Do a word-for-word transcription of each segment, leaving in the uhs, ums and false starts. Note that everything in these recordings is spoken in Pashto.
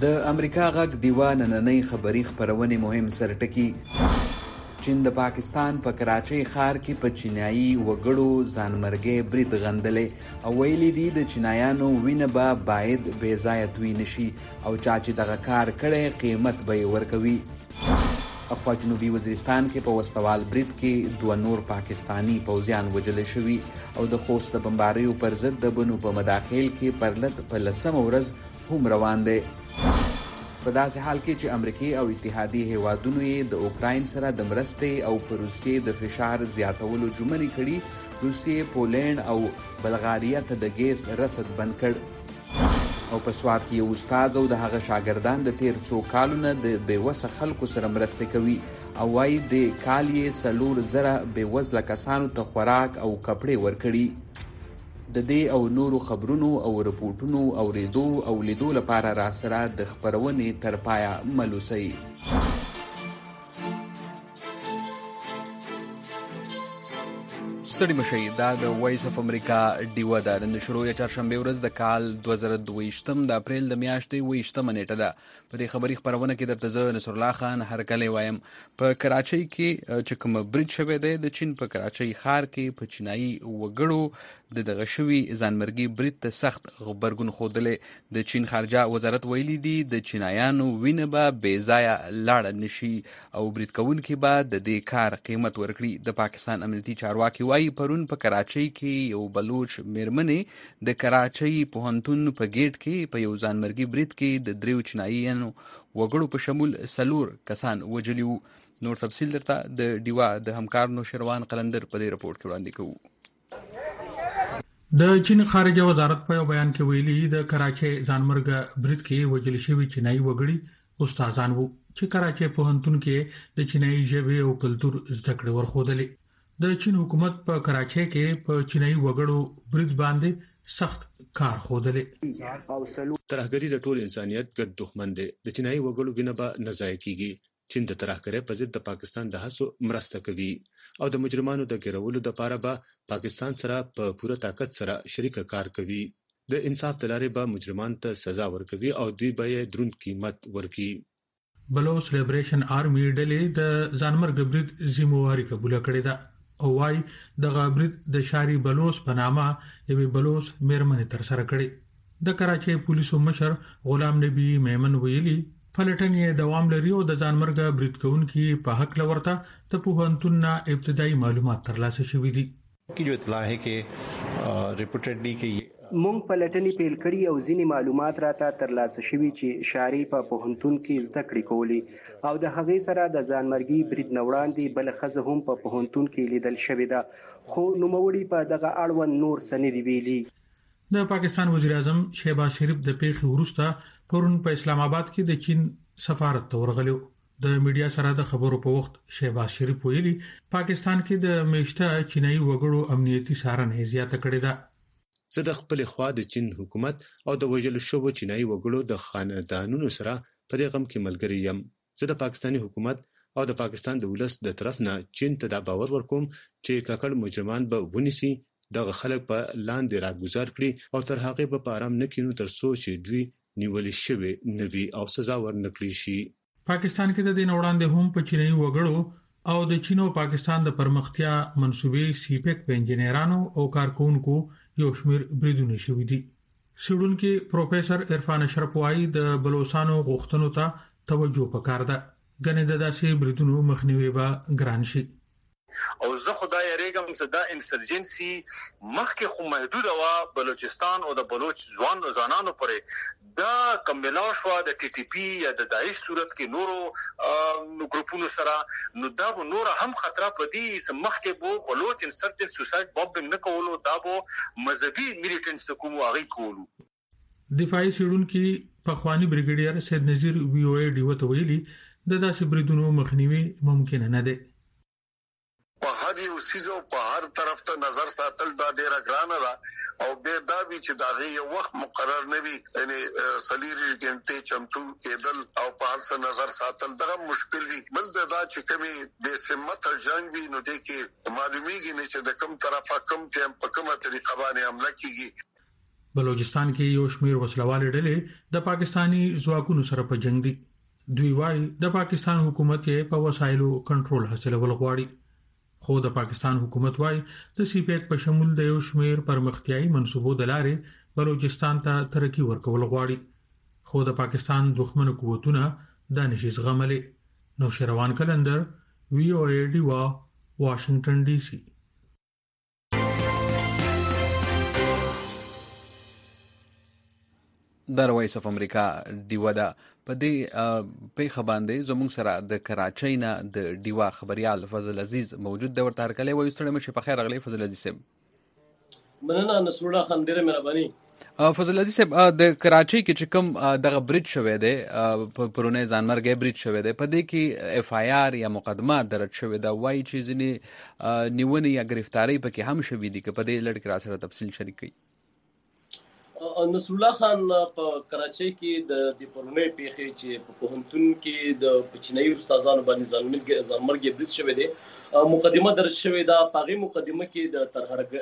د امریکا غږ ډیوا نننۍ خبري خپرونې مهم سرټکي. چین د پاکستان په کراچۍ ښار کې په چینایي وګړو ځانمرګي برید غندلې او ویلي دي د چینایانو وینه به باید بې ځایه توی نشي او چا چې دغه کار کړی قیمت به یې ورکوي. اخوا جنوبي وزیرستان کې په وسوال برید کې دوه نور پاکستانی پوځیان وژل شوي او د خوست د بمباریو پر ضد د بنو په مداخل کې پرلط په لسمه ورځ هم روان دی. په داسې حال کې چې امریکای او اتحادي هیوادونو یې د اوکراین سره د مرستې او پر روسیې د فشار زیاتولو ژمنې کړي، روسیې پولینډ او بلغاریا ته د ګیس رسد بند کړ. او په سوات کې یو استاد او د هغه شاګردان د تیر څو کالو نه د بېوسه خلکو سره مرسته کوي او وایي د کال یې څلور زره بېوزله کسانو ته خوراک او کپړې ورکړي. د دې او نورو خبرونو او رپورټونو اوریدو او لیدو لپاره را سره د خبرونې تر پایه ملوسئ. ستړي مشئ، دا د وایس اف امریکا ډیوه ده. نن د شروع چهارشنبې ورځ د کال دوه زره دوه ویشتم د اپریل د میاشتې اوه ویشتمه نیټه ده. په دې خبري خپرونه کې درته زه نصرالله خان هرکلی وایم. په کراچۍ کې چې کوم برید شوی دی د چین په کراچۍ ښار کې په چینایي وګړو د دغه شوي ځانمرګي برید ته سخت غبرګون ښودلی. د چین خارجه وزارت ویلي دي د چینایانو وینه به بې ځایه لاړه نشي او برید کوونکي به د دې کار قیمت ورکړي. د پاکستان امنیتي چارواکي وایي پرون په کراچۍ کې یو بلوچ میرمنې د کراچۍ پوهنتون په ګیټ کې په یو ځانمرګي برید کې د دریو چیناییانو وګړو په شمول څلور کسان وژلي وو. نور تفصیل درته د ډیوا د همکار نوشیروان قلندر په دې رپورټ کې وړاندې کوو. د چین خارجه وزارت په یو بیان کې ویلي د کراچۍ ځانمرګه برید کې وژل شوي چینایي وګړي استادان وو چې کراچۍ پوهنتون کې د چینایي ژبې او کلتور زده کړې ورښودلې. د چین حکومت په کراچۍ کې په چینایي وګړو برید باندې سخت کار ښودلې. ترهګري د ټول انسانیت ګډ دښمن دی. د چینایي وګړو وینه به نه ضایع کیږي. چین د ترهګرۍ په ضد د پاکستان د هڅو مرسته کوي او د مجرمانو د ګیرولو لپاره به پاکستان سره په پوره طاقت سره شریکه کار کوي. د انصاف د لارې به مجرمان ته سزا ورکوي او دوی به یې دروند قیمت ورکړي. بلوچ لیبریشن آرمي ډلې د ځانمرګ برید ذمہواري قبول کړې ده او وايي دغه برید د شاري بلوچ په نامه یوې بلوچ میرمنې تر سره کړې. د کراچۍ پولیسو مشر غلام نبی میمن ویلي پلټن یې دوام لري او د ځانمرګ برید کوونکي په حق لورته د پوهنتون نه ابتدایي معلومات ترلاسه شوي دي. کی جو اطلاع ہے کہ ریپورټډلی کې مونږ پلټنې پیل کړي او ځینې معلومات راته ترلاسه شوي چې شاری په پوهنتون کې زده کړې کولې او د هغې سره د ځانمرګي برید نه وړاندې بل ښځه هم په پوهنتون کې لیدل شوې ده، خو نوموړي په دغه اړوند نور څه نه دي ویلي. د پاکستان وزیر اعظم شهباز شریف د پیښې وروسته پرون په اسلام آباد کې د چین سفارت ته ورغلو. د میډیا سره د خبرو په وخت شهباز شریف ویلي پاکستان کې د میشته چینایي وګړو امنیتي څارنه زیاته کړې ده. زه د خپل خوا د چین حکومت او د وژل شوو چینایي وګړو د خاندانونو سره په دې غم کې ملګری یم. زه د پاکستاني حکومت او د پاکستان د ولس د طرف نه چین ته دا باور ورکوم چې ککړ مجرمان به ونیسي، دغه خلک په لاندې راګزار کړي او تر هغه به آرام نه کینو تر څو چې دوی نیولې شوی نوي او سزا ورنکړي شي. پاکستان کې د دین وړاندې هم په چینایي وګړو او د چین او پاکستان د پرمختیا منسوبې سیپیک په انجنیرانو او کارکونکو یو شمېر بریدونه شوي دي. څېړونکي پروفیسر عرفان اشرف وايي د بلوچستانو غوښتنو ته توجه پکار ده، ګنې د داسې بریدونو مخنیوي به ګران شي. او زه خدای یریګم چې دا انسرجنسي مخکې خو محدوده وه بلوچستان او د بلوچ ځوان ځوانانو پورې، دا کمبلا شوه د ټي ټي پي یا د داعش صورت کې نورو ګروپونو سره، نو دا به نوره هم خطره پدې چې مخکې به بلوچ انسرجنس سوسایډ بمبنګ نه کولو، دا به مذهبي میلیټنټس کوم هغې کولو. دفاعي څېړونکي پخواني بریګیډیر سید نذیر وی او ای ډیو ته ویلي د داسې بریدونو مخنیوي ممکن نه دی. په هر یو سیزو په هر طرف ته نظر ساتل دا ډیره ګرانه ده او به دا وی چې دا یو وخت مقرر نه وي، یعنی سلیری ګنټه چمتو کېدل او په هر څه نظر ساتل دا مشکل وي. بل دا چې کمی به سمت جنگ وي نو د کې معلومیږي نه چې د کوم طرفه کوم ټیم په کومه طریقه باندې حمله کیږي. بلوچستان کې یو شمیر وسلوال ډلې د پاکستانی ځواکونو سره په جنگ دي. دوی وايي د پاکستان حکومت یې په وسایلو کنټرول حاصلول غواړي. خو د پاکستان حکومت وايي د سی پیک په شمول د یو شمیر پرمختیايي منصوبو د لارې بلوچستان ته ترقی ورکول غواړي. خو د پاکستان دښمن قوتونه دا نشي زغملي. نو شروان کلندر وی او ای ډیوا واشنگټن ډي سي. د وایس اف امریکا ډیوا دا په دې پیښه باندې زموږ سره د کراچۍ نه د ډیوا خبريال فضل عزیز موجود دی. ورته هرکلی وایو. ستړی مشه په خیر راغلی فضل عزیز صاحب. مننه نصر الله خان، ډیره مهرباني. فضل عزیز صاحب د کراچۍ کې چې کوم دغه برج شوی دی په پرونه ځانمرګي برج شوی دی، په دې کې اف آی آر یا مقدمه درج شوی دا، وایي چې ځینې نیونې یا گرفتاری پکې هم شوي دي. که په دې لړ کې را سره تفصیل شریک کړئ. نصر الله خان په کراچۍ کې د د پرونی پیښې چې په پوهنتون کې د پچینایي استادانو باندې ځانمرګي برج شوی دی مقدمه درج شوی دا. په هغې مقدمه کې د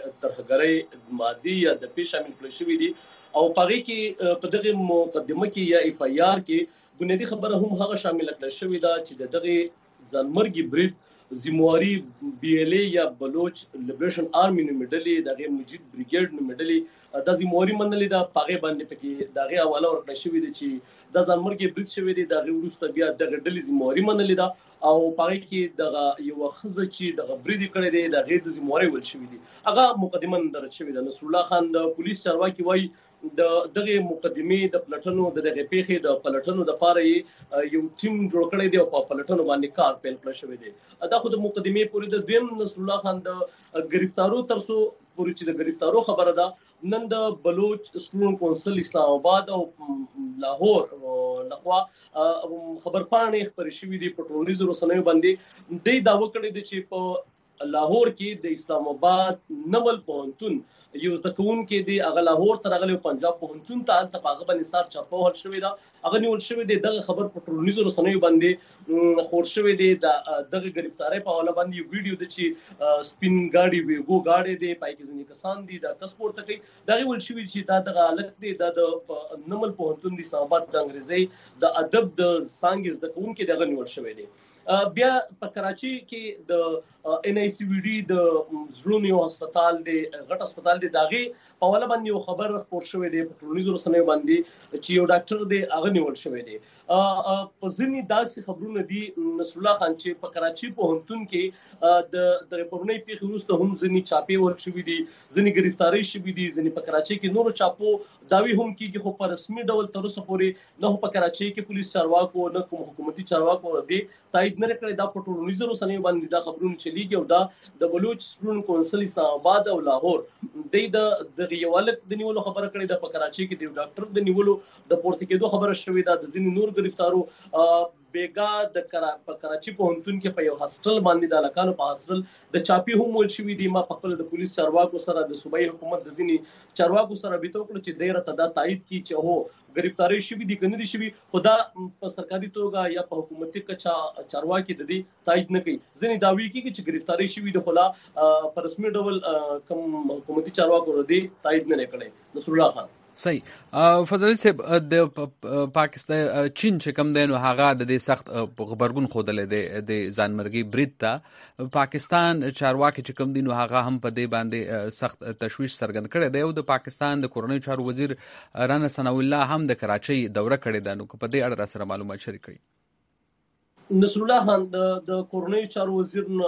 ترهګرۍ مادي یا د پیښ شامل کړل شوي دي او په هغې کې په دغه مقدمه کې یا اف آی آر کې بنیادي خبره هم هغه شامل کړل شوې ده چې د دغه ځانمرګي برید زمواري بی ال ای یا بلوچ لیبریشن آرمي نومې ډلې دغه مجید بریګیډ نومې ډلې د زمواري منلې ده. په هغې باندې پکې د هغې حواله ورکړل شوې ده چې دا ځانمرګي برید شوی دی. د هغې وروسته بیا دغه ډلې زمواري منلې ده او په هغې کې دغه یوه ښځه چې دغه برید یې کړی دی د هغې د زمواري ویل شوي دي، هغه مقدمه درج شوې ده. نصر الله خان د پولیس چارواکي وایي د دغه مقدمې د پلټنو د دغه پیښې د پلټنو لپاره یو ټیم جوړ کړی دی او په پلټنو باندې کار پیل کړی شوی دی. دا خو د مقدمې پورې د دویم نصر الله خان د گرفتارو ترڅو پورې چې د گرفتارو خبره ده، نن د بلوچ سټوډنټ کونسل اسلام آباد او لاهور لخوا خبر پاڼې خپرې شوې دي په ټولنیزو رسنیو باندې. دوی دعوه کړې ده چې په لاهور کې د اسلام آباد نول پوهنتون یو زده کوونکی دی، هغه لاهور ته راغلی پنجاب پوهنتون ته، هلته په هغه باندې سار چاپه وهل شوې ده، هغه نیول شوی دی. دغه خبر په ټولنیزو رسنیو باندې خور شوی دی. دغه گرفتارۍ په حواله باندې یو ویډیو دی چې سپین ګاډي ویګو ګاډی دی، پای کې ځینې کسان دي دا کس پورته کوي. دا ویل شوي چې دا دغه هلک دی، دا د نمل پوهنتون د اسلام آباد د انګریزۍ د ادب د څانګې زده کوونکی دغه نیول شوی دی. بیا په کراچۍ کې د ان آی سی وی ډي د زړونو یو هسپتال دی، غټ هسپتال دی، د هغې په حواله باندې یو خبر خپور شوی دی په ټولنیزو رسنیو باندې چې یو ډاکټر دی هغه نیول شوی دی. په ځینې داسې خبرونه دي نصر الله خان چې په کراچۍ پوهنتون کې د دغه پرونۍ پیښې وروسته هم ځینې چاپې ورک شوي دي، ځینې گرفتارۍ شوي دي، ځینې په کراچۍ کې نورو چاپو دعوی هم کېږي، خو په رسمي ډول تر اوسه پورې نه په کراچۍ کې پولیس چارواکو نه کوم حکومتي چارواکو دې تایید نه کړی. دا په ټولنیزو رسنیو باندې دا خبرونه چلیږي او دا د بلوچ سټوډنټ کونسل اسلام آباد او لاهور دوی د دغه یو هلک د نیولو خبره کړې ده، په کراچۍ کې د یو ډاکټر د نیولو د پورته کېدو خبره شوې ده، د ځینې نور گرفتارو بیګا د کرا په کراچۍ پوهنتون کې په یو هاسټل باندې د هلکانو په هاسټل د چاپی هم ول شوي دي. ما په خپل د پولیس چارواکو سره د صوبایي حکومت د ځینې چارواکو سره بیته وکړه چې دی راته دا تایید کړي چې هو گرفتاری شوي دي که نه دي شوي، خو دا په سرکاري توګه یا په حکومتي کچه چارواکي د دې تایید نه کوي. ځینې دعوی کېږي چې گرفتاری شوي دي، خو لا په رسمي ډول کوم حکومتي چارواکو د دې تایید نه کړی. نصر الله خان صحیح. فضل صاحب د پاکستان چین چې کوم دی نو هغه د دې سخت غبرګون ښودلی دی د ځانمرګي برید ته. پاکستان چارواکي چې کوم دی نو هغه هم په دې باندې سخت تشویش څرګند کړی دی او د پاکستان د کورنیو چارو وزیر رانا ثناء الله هم د کراچۍ دوره کړې ده. نو په دې اړه را سره معلومات شریک کړئ. نصر الله خان د کورنیو چارو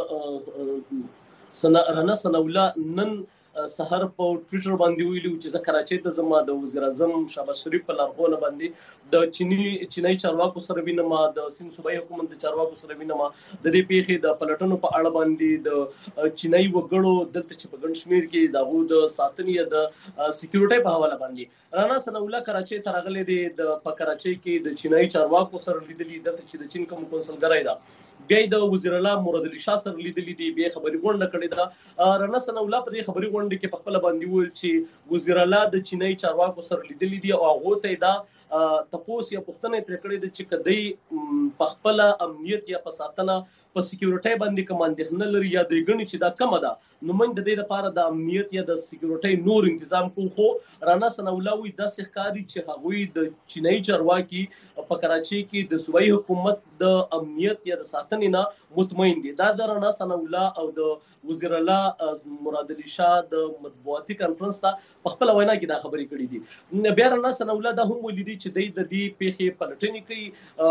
وزیر رانا ثناء الله نن سحر په ټویټر باندې ویلو چې زه کراچۍ ته ځم، د وزیر اعظم شهباز شریف په لارښوونه باندې د چینی چینایي چارواکو سره وینم، د سیند صوبایي حکومت د چارواکو سره وینم، د دې پیښې د پلټنو په اړه باندې د چینایي وګړو دلته چې په ګڼ شمېر کې د هغو د ساتنې د سکیورټۍ په حواله باندې رانا ثناء الله کراچۍ ته راغلی دی. د په کراچۍ کې د چینایي چارواکو سره لیدلي، دلته چې د چین کوم کونسلګرۍ ده، بیا د وزیر الله مراد علي شاه سره لیدلي دي، بیا خبري غونډه کړې ده. رانا ثناء الله په دې خبري غونډه کې په خپل باندې ویل چې وزیر الله د چینایي چارواکو سره لیدلي دي او هغه ته دا تپوس یا پښتنه تر کړې د چې کدی په خپل امنیت یا په ساتنه په سکیورټي باندې کوم اندېښنه لري یا د غني چې دا کم ده نو موږ د دې لپاره د امنیت یا د سکیورټي نور تنظیم کوو. خو رانا سنولاوي د سخکاري چې هغوی د چینایي چارواکي په کراچي کې د صوبایي حکومت د امنیت یا د ساتنې نه مطمئن دي. دا د رانا سنولا او د وزیر الله مراد علي شاه د مطبوعاتي کانفرنس ته په خپل وینا کې دا خبرې کړې دي. بیا رانا سنولا دا هم ولیدي چې د دې پیښې پلټنې کوي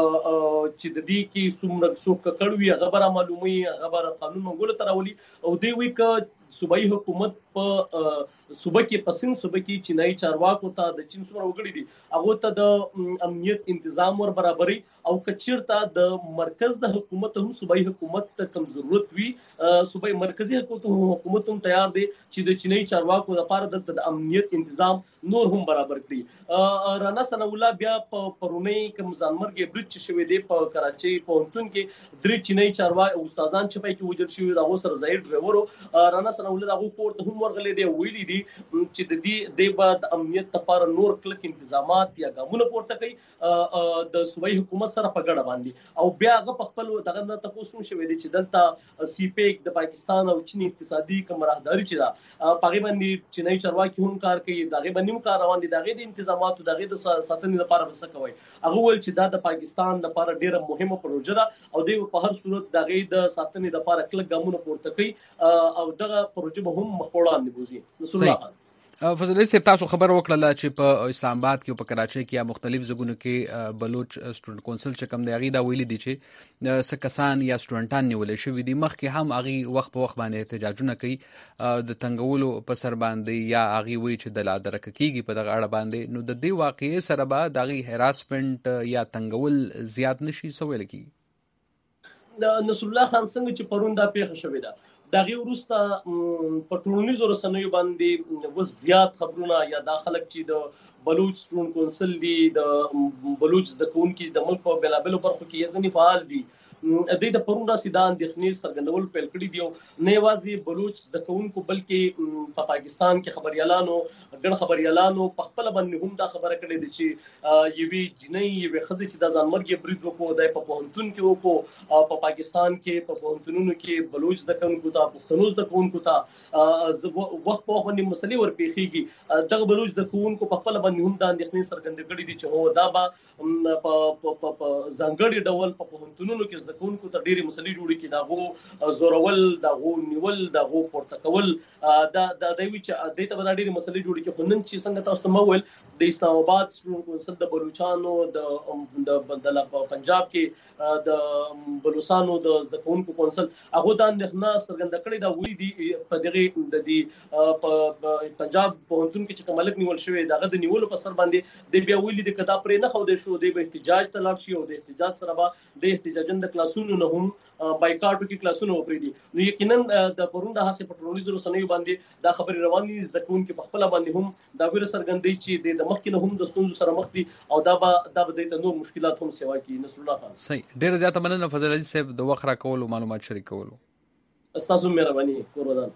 چې د دې کې څومره څوک کړوي خبره معلومي خبره قانون منګول تراولي او دی وی ک صوبایي حکومت په صوبه کې پسند صوبه کې چینایي چارواکو ته د چین څومره وګړي دي هغه ته د امنیت تنظیم ور برابرۍ او کچیرته د مرکز د حکومت هم صوبایي حکومت ته کم ضرورت وي صوبایي مرکزی حکومت هم حکومت هم تیار دي چې د چینایي چارواکو لپاره د امنیت تنظیم نور هم برابر کړي. رانا سنولا بیا په پرونی کوم ځانمرګي برج شوې دي په کراچي پونتون کې درې چینایي چارواکي او استادان چې پای کې وجل شوی دا سره ظاهر ډرایورو رانا سنولا دغه پورت هم ورغلي دي ویلي دي چې د دې د بعد امنیت لپاره نور کلک تنظیمات یا ګامونه پورته کوي د صوبایي حکومت سره په ګډه باندې او بیا هغه په خپل دغه نه تاسو شوې دي چې دلته سی پیک د پاکستان او چین اقتصادي کوم راهداري چې دا په باندې چینایي چارواکي هم کار کوي دغه باندې هم کار روان دي دغه د تنظیماتو دغه د ساتنې لپاره وسه کوي. هغه ول چې دا د پاکستان لپاره ډیره مهمه پروژه ده او دوی په هر صورت دغه د ساتنې لپاره کلک ګامونه پورته کوي او دغه پروژه به هم مخوړان بوزي. نصر الله خان فضل الله صاحب تاسو خبر وکړه چې په اسلام آباد کې او په کراچي کې یا مختلف ځایونو کې بلوچ سټوډنټ کونسل چې کوم دی هغه دا ویلي دي چې سکسان یا سټوډنټان نیول شوی دي مخکې هم هغه وخت په وخت باندې احتجاجونه کوي د تنګولو په سر باندې یا هغه وی چې د لادر کېږي په دغه اړه باندې نو د دې واقعي سره به دغه هراسمنت یا تنګول زیات نشي سوال کی. نصر الله خان څنګه چې پرون دا پیښه شوې ده دغه ورسته په ټولنیزو رسنیو باندې و زیات خبرونه یا دا خلک چې د بلوچ سټوډنټ کونسل دی د بلوچ د کونکي د ملک په بلابلو برخو کې یزنی فعال دي د دې د پرون را سیدان د خنیز څرګندول پیل کړی دی نه یوازې بلوچ د کونکو بلکې په پاکستان کې خبريالانو ګڼ خبريالانو په خپل باندې هم دا خبره کړې دي چې یوې جنۍ یوې خزې چې د ځانمرګي برید وکړو د په پوهنتون کې وکړو په پاکستان کې په پوهنتونونو کې بلوچ د کونکو ته پښتنوز د کونکو ته وخت په باندې مسلې ورپېخيږي دغه بلوچ د کونکو په خپل باندې هم دا اندېښنې څرګندې کړې دي چې هو دا به په ځانګړي ډول په پوهنتونونو کې د کونکو ته ډېری مسلې جوړې کې داغو زورول داغو نیول داغو پورته کول دا د دوی چې د ته به ډېری مسلې جوړې کې خو نن چې څنګه تاسو ته مول د اسلام آباد سټوډنټ کونسل د بلوچستانو د د پنجاب کې د بلوچستانو د کونکو کونسل هغه د اندېښنه څرګنده کړې دا وی دي په دغه د دې په پنجاب پوهنتون کې چې کوملک نیول شوی دغه د نیولو په سر باندې د بیا ویلي د کدا پرې نه خو د شو د احتجاج ته لاړ شي او د احتجاج سره به د احتجاجن د کلاسونو نه هم بایکاټو کې کلاسونو وپری دي نو یقینا د پرون د هڅې پټرولیزو رسنیو باندې دا خبري روانې دي د کون کې په خپل باندې هم دا ویره سرګندې چې د مخکې نه هم د ستونزو سره مخ دي او دا به دا به د نور مشکلات هم سیوا کوي. نصر الله خان صحیح ډیر زیاته مننه فضل عزیز صاحب د وخت را کول او معلومات شریکولو استاسو مهرباني قربان.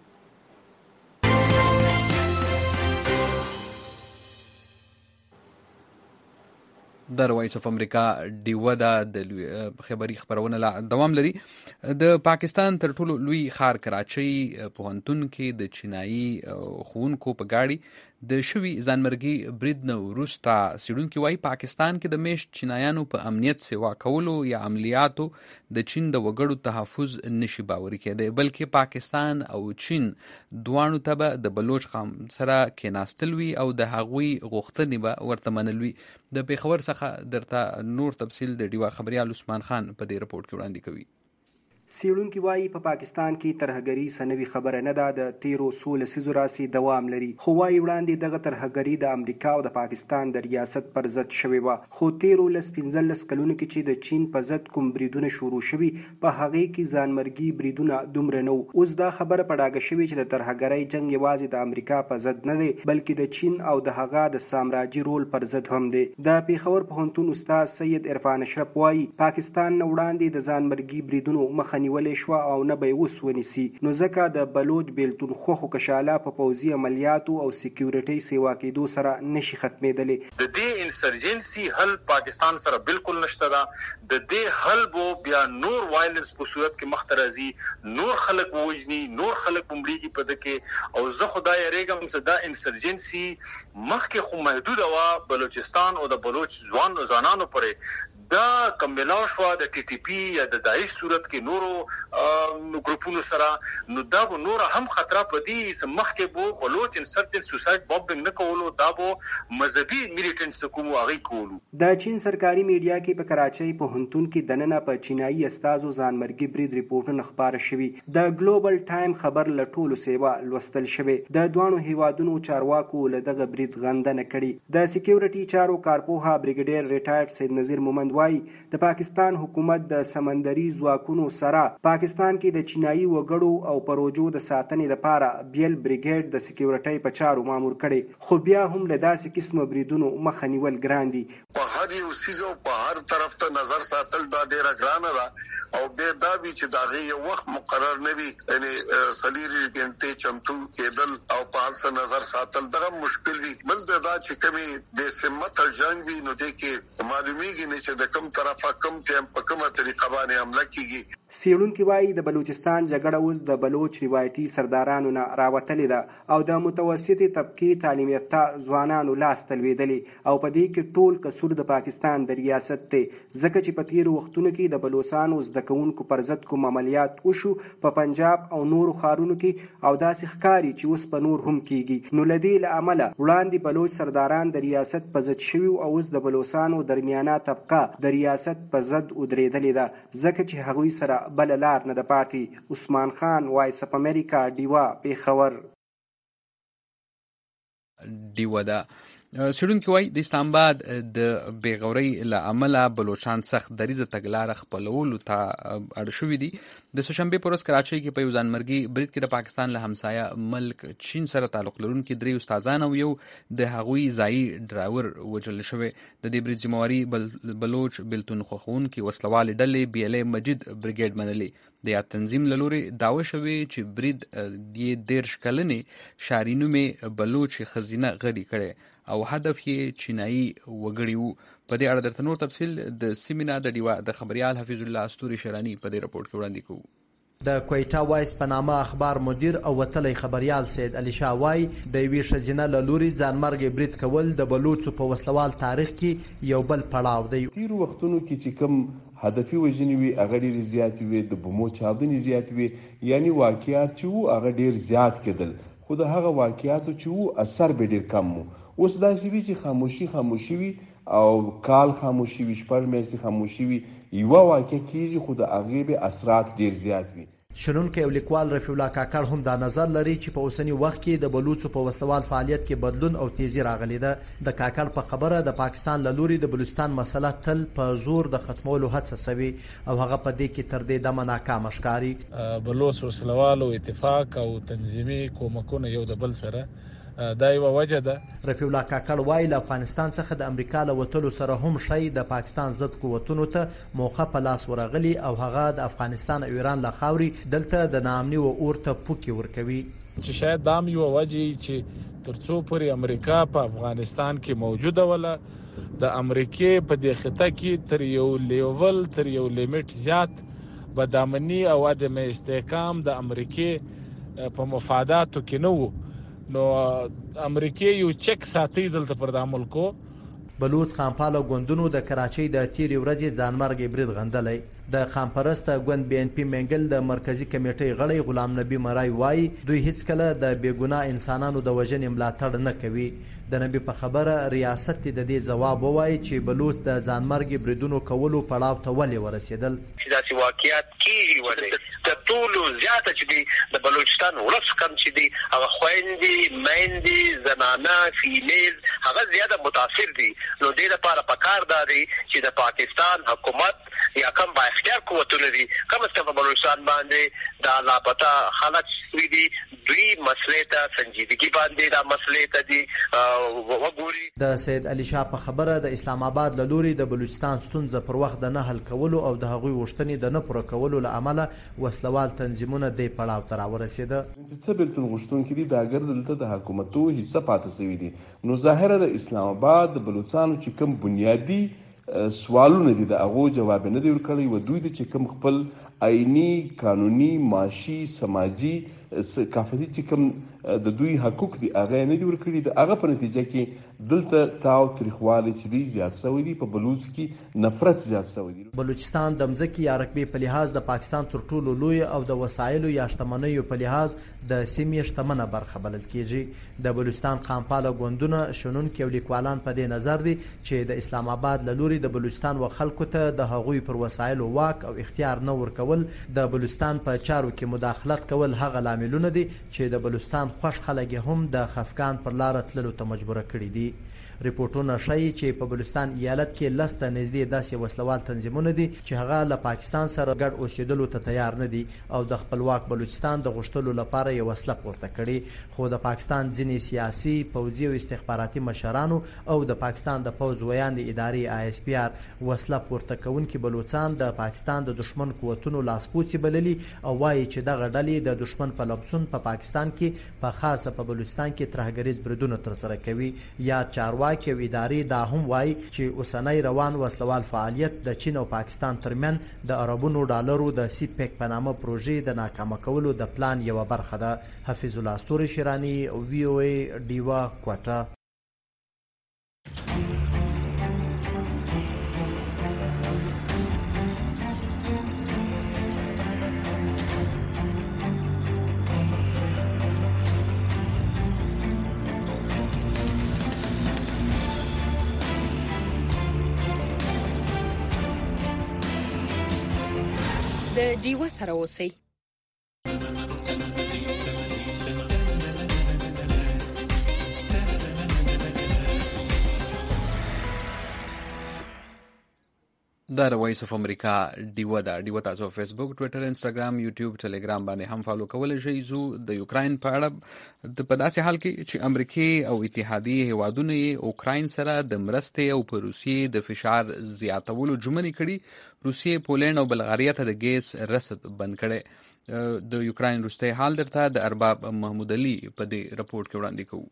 د وایس اف امریکا ډیوه د خبري خبرونه لا دوام لري. د پاکستان تر ټولو لوی ښار کراچۍ پوهنتون کې د چینایي ښوونکو په ګاډي د شوي ځانمرګي برید نه وروسته څېړونکي وایي پاکستان کې د میشت چینایانو په امنیت سیوا کولو یا عملیاتو د چین د وګړو تحفظ نشي باوري کېدی بلکې پاکستان او چین دواړو ته به د بلوچ قوم سره کېناستل وي او د هغوی غوښتنې به ورته منل وي. د پېښور څخه درته نور تفصیل د ډیوا خبريال عثمان خان په دې رپورټ کې وړاندې کوي. څېړونکي وایي په پاکستان کې ترهګري سنوي خبره نه ده د تیرو څو لسیزو راهیسې دوام لري خو وایي وړاندې دغه ترهګري د امریکا او د پاکستان د ریاست پر ضد شوې وه خو تیرو لس پنځلس کلونو کې چې د چین په ضد کوم بریدونه شروع شوي په هغې کې ځانمرګي بریدونه دومره نه وو. اوس دا خبره په ډاګه شوې چې د ترهګرۍ جنګ یوازې د امریکا په ضد نه دی بلکې د چین او د هغه د سامراجي رول پر ضد هم دی. د پېښور پوهنتون استاد سید عرفان اشرف وایي پاکستان نه وړاندې د ځانمرګي بریدونو مخه مخه نیولې شوه او نه به یې اوس ونیسي. نو ځکه د بلوچ بیلتون خوښو کشاله په پوځي عملیاتو او سکیورټۍ سیوا کېدو سره نشي ختمېدلی. د دې انسرجنسي حل پاکستان سره بالکل نشته ده. د دې حل بو بیا نور وایلنس په صورت کې مخ ته راځي، نور خلک ووجني، نور خلک بمړيږي په دکې. او زه خدای یریږم چې دا انسرجنسي مخکې خو محدوده وه بلوچستان او د بلوچ ځوان ځوانانو پورې. دا کمبلا شو د ټي ټي پی یا د داعش صورت کې نورو ګروپونو سره، نو دا به نور هم خطر پدې مخکې بو بلوچ انسرجنٹ سوسایډ بمبینګ نه کولو، دا به مذهبي میلیټنټس کوم هغه کولو. د چین سرکاري میډیا کې په کراچۍ پوهنتون کې دننه په چینایي استازو ځانمرګي برید ریپورټونه خبره شوي. د ګلوبل ټایم خبر له ټولو سیوا لوستل شوی. د دوانو هیوادونو چارواکو له دغه برید غندنه کړې. د سکیورټي چارو کارپوها بریګیډیر ریټایرډ سید نذیر مومند وايي د پاکستان حکومت د سمندري ځواکونو سره پاکستان کې د چینایي وګړو او پروژو د ساتنې لپاره بیل بریګیډ د سکیورټي په چارو مامور کړي، خو بیا هم له داسې قسمه بریدونو مخه نیول ګران دي. په هر یو سیزو په هر طرف ته نظر ساتل دا ډیره ګرانه ده او به دا وی چې دا یو وخت مقرر نه وي، یعنی سلیری ګنټه چمتو کېدل او په هر څه نظر ساتل دا مشکل وي. بل دا چې کمی د سمت جنگ وي نو د کې معلومیږي نه چې د کوم طرفه کوم ټیم په کومه طریقه باندې حمله کیږي. سیړونکي وایي د بلوچستان جګړه اوس د بلوچ روایتي سردارانو نه راوتلې ده او د متوسطې طبقې تعلیم یافته ځوانانو لاس ته لوېدلې او په دې کې ټول قصور د پاکستان د ریاست دی، ځکه چې په تېرو وختونو کې د بلوچستانو زده کوونکو پر ضد کوم عملیات وشو په پنجاب او نورو ښارونو کې او داسې ښکاري چې اوس په نور هم کیږي. نو له دې له امله وړاندې بلوچ سرداران د ریاست په ضد شوي او اوس د بلوچستانو درمیانه طبقه د ریاست په ضد ودرېدلې ده، ځکه چې هغوی سره بل لار نه ده پاتې. عثمان خان، وایس اف امریکا، ډیوا، پیښور. ډیوا ده سړونکي وایي د اسلام آباد د بېغورۍ له امله بلوچستان سخت دریځه تګلاره خپلولو ته اړ شوي دي. د سوشنبې په ورځ کراچۍ کې په یو ځانمرګي برید کې د پاکستان له همسایه ملک چین سره تعلق لرونکي درې استادان او یو د هغوی ځایي ډرایور وژل شوی. د دې برید ذمهواري بلوچ بیلتون خوښوونکي وسلوالې ډلې بي ال اے مجید بریګیډ منلې. د یاد تنظیم له لورې دعوه شوې چې برید یې دېرش کلنې شارینومې بلوچ ښځینه غړي کړی او هدف یې چینایي وګړي وو. په دې اړه درته نور تفصیل د سیمینا د ډیوا د خبريال حفیظ الله استوري شرانی په دې رپورټ کې وړاندې کوو. د کویټا وایس په نامه اخبار مدیر او وتلی خبريال سید علي شاه وای د یوې ښځینه له لوري ځانمرګي برید کول د بلوچو په وسلوال تاریخ کې یو بل پړاو دی. تیرو وختونو کې چې کوم هدفي وژنې وي هغه ډېرې زیاتې وي، د بمو چاودنې زیاتې وي، یعنی واقعیات چې وو هغه ډېر زیات کېدل، خو د هغه واقعیاتو چې وو اثر به ډېر کم وو. اوس داسې وي چې خاموشي خاموشي وي او کال خاموشي وي، شپږ میاشتې خاموشي وي، یوه واقع کېږي خو د هغې به اثرات ډېر زیات وي. شنونکی او لیکوال رفیع الله کاکړ هم دا نظر لري چې په اوسني وخت کې د بلوچو په وسلوال فعالیت کې بدلون او تیزی راغلی ده. د کاکړ په خبره د پاکستان له لوري د بلوچستان مسله تل په زور د ختمولو هڅه سوي او هغه په دې کې تر دې دمه ناکامه ښکاري. بلوچ وسلوالو اتفاق او تنظیمي کومکونه یو د بل سره دا یو وجه ده. رفیع الله کاکړ وایي له افغانستان څخه د امریکا له وتلو سره هم شی د پاکستان ضد قوتونو ته موخه په لاس ورغلی او هغه د افغانستان او ایران له خاورې دلته د ناامني و اور ته پوکي ورکوي. چې شاید دا هم یوه وجه چې تر څو پورې امریکا په افغانستان کې موجوده وله د امریکې په دې خطه کې تر یو لیول تر یو لیمټ زیات بدامني او عدم استحکام د امریکې په مفاداتو کې نه وو، نو امریکې یو چک ساتي دلته پر د ملکو. بلوچ خانپاله ګوندونو د کراچۍ د تیرې ورځې ځانمرګي برید غندلی. د خانپرسته ګوند بي ان پي منګل د مرکزی کمیټې غړی غلام نبی مرای وای دوی هیڅکله د بیګناه انسانانو د وژنې ملاتړ نه کوي. د نبی په خبره ریاست د دې ځواب ووایي چې بلوچ د ځانمرګي بریدونو کولو پړاو ته ولې ورسېدل. چې داسې واقعیات کېږي ولې د ټولو زیاته چې دی د بلوچستان ولس کم چې دی هغه خویندې میندې زنانه فیمیل هغه زیاته متاثر دي. نو دې لپاره پکار دا دی چې د پاکستان حکومت یا کم با اختیار قوتونه دي کم از کم په بلوچستان باندې دا لاپتا خلک شوي دي دوی مسلې ته سنجیدګي باندې دا مسلې ته دي وګوري. د سید علي شاه په خبره د اسلام آباد له لوري د بلوچستان ستونزه پر وخت د نه حل کولو او د هغوی غوښتنې د نه پوره کولو له امله وسلوال تنظیمونه دې پړاو ته راورسېده. څه بېلتون غوښتونکي دي دا ګر دلته د حکومتو حصه پاتې شوي دي. نو ظاهره د اسلام آباد د بلوچستانو چې کوم بنیادي سوالونه دي د هغو جواب نه دی ورکړی و دوی د چې کوم خپل آئینی قانوني معاشي سماجي ثقافتي چې کوم د دوی حقوق دي هغه نه دي ورکړي د هغه په نتیجه کې دلته تاو تاریخوالي چې دی زیات شوی دی په بلوچ کې نفرت زیات شوی دی. بلوچستان د مځکې یا رقبې په لحاظ د پاکستان تر ټولو لوی او د وسایلو یا شتمنیو په لحاظ د سیمې شتمنه برخه بلل کیږي. د بلوچستان قامپاله ګوندونه شنونکي او لیکوالان په دې نظر دي چې د اسلام آباد له لوري د بلوچستان و خلکو ته د هغوی پر وسایلو واک او اختیار نه ورکول د بلوچستان په چارو کې مداخلت کول هغه لاملونه دي چې د بلوچستان خوش خلک هم د خفقان پر لار تللو ته مجبور کړي دي. ریپورتونه ښیي چې په بلوچستان ایالت کې لس ته نږدې داسې وسلوال تنظیمونه دي چې هغه له پاکستان سره ګډ اوسېدلو ته تیار نه دي او د خپلواک بلوچستان د غوښتلو لپاره یې وسله پورته کړي. خو د پاکستان ځینې سیاسي پوځي او استخباراتي مشرانو او د پاکستان د پوځ ویاندې ادارې آی اس پی آر وسله پورته کوونکي بلوچستان د پاکستان د دشمن قوتونو لاسپوڅي بللي او وایي چې دغه ډلې د دشمن په لمسون په پاکستان کې په خاصه په بلوچستان کې ترهګریز بریدونه ترسره کوي. یا چارواکي او ادارې دا هم وایي چې اوسنی روان وسلوال فعالیت د چین او پاکستان ترمن د اربونو ډالرو د سی پیک په نامه پروژې د ناکامه کولو د پلان یوه برخه ده. حفیظ الله استوري شیرانی وی او ای ډیوا کوټه. د ډیوا سره اوسئ. دا وایس اف امریکا ډیوا دا ډیوا تاسو فیسبوک ټوئیټر انسټاګرام یوټیوب ټلګرام باندې هم فالو کولای شئ. زو د یوکرين په اړه د په داسې حال کې چې امریکا او اتحادیه هیوادونه اوکراین سره د مرستې او په روسیې د فشار زیاتولو ژمنې کړي. روسیې پولند او بلغاریا ته د ګیس رسد بند کړي. د یوکرين روسي حال درته د ارباب محمود علي په دې رپورت کې وړاندې کوو.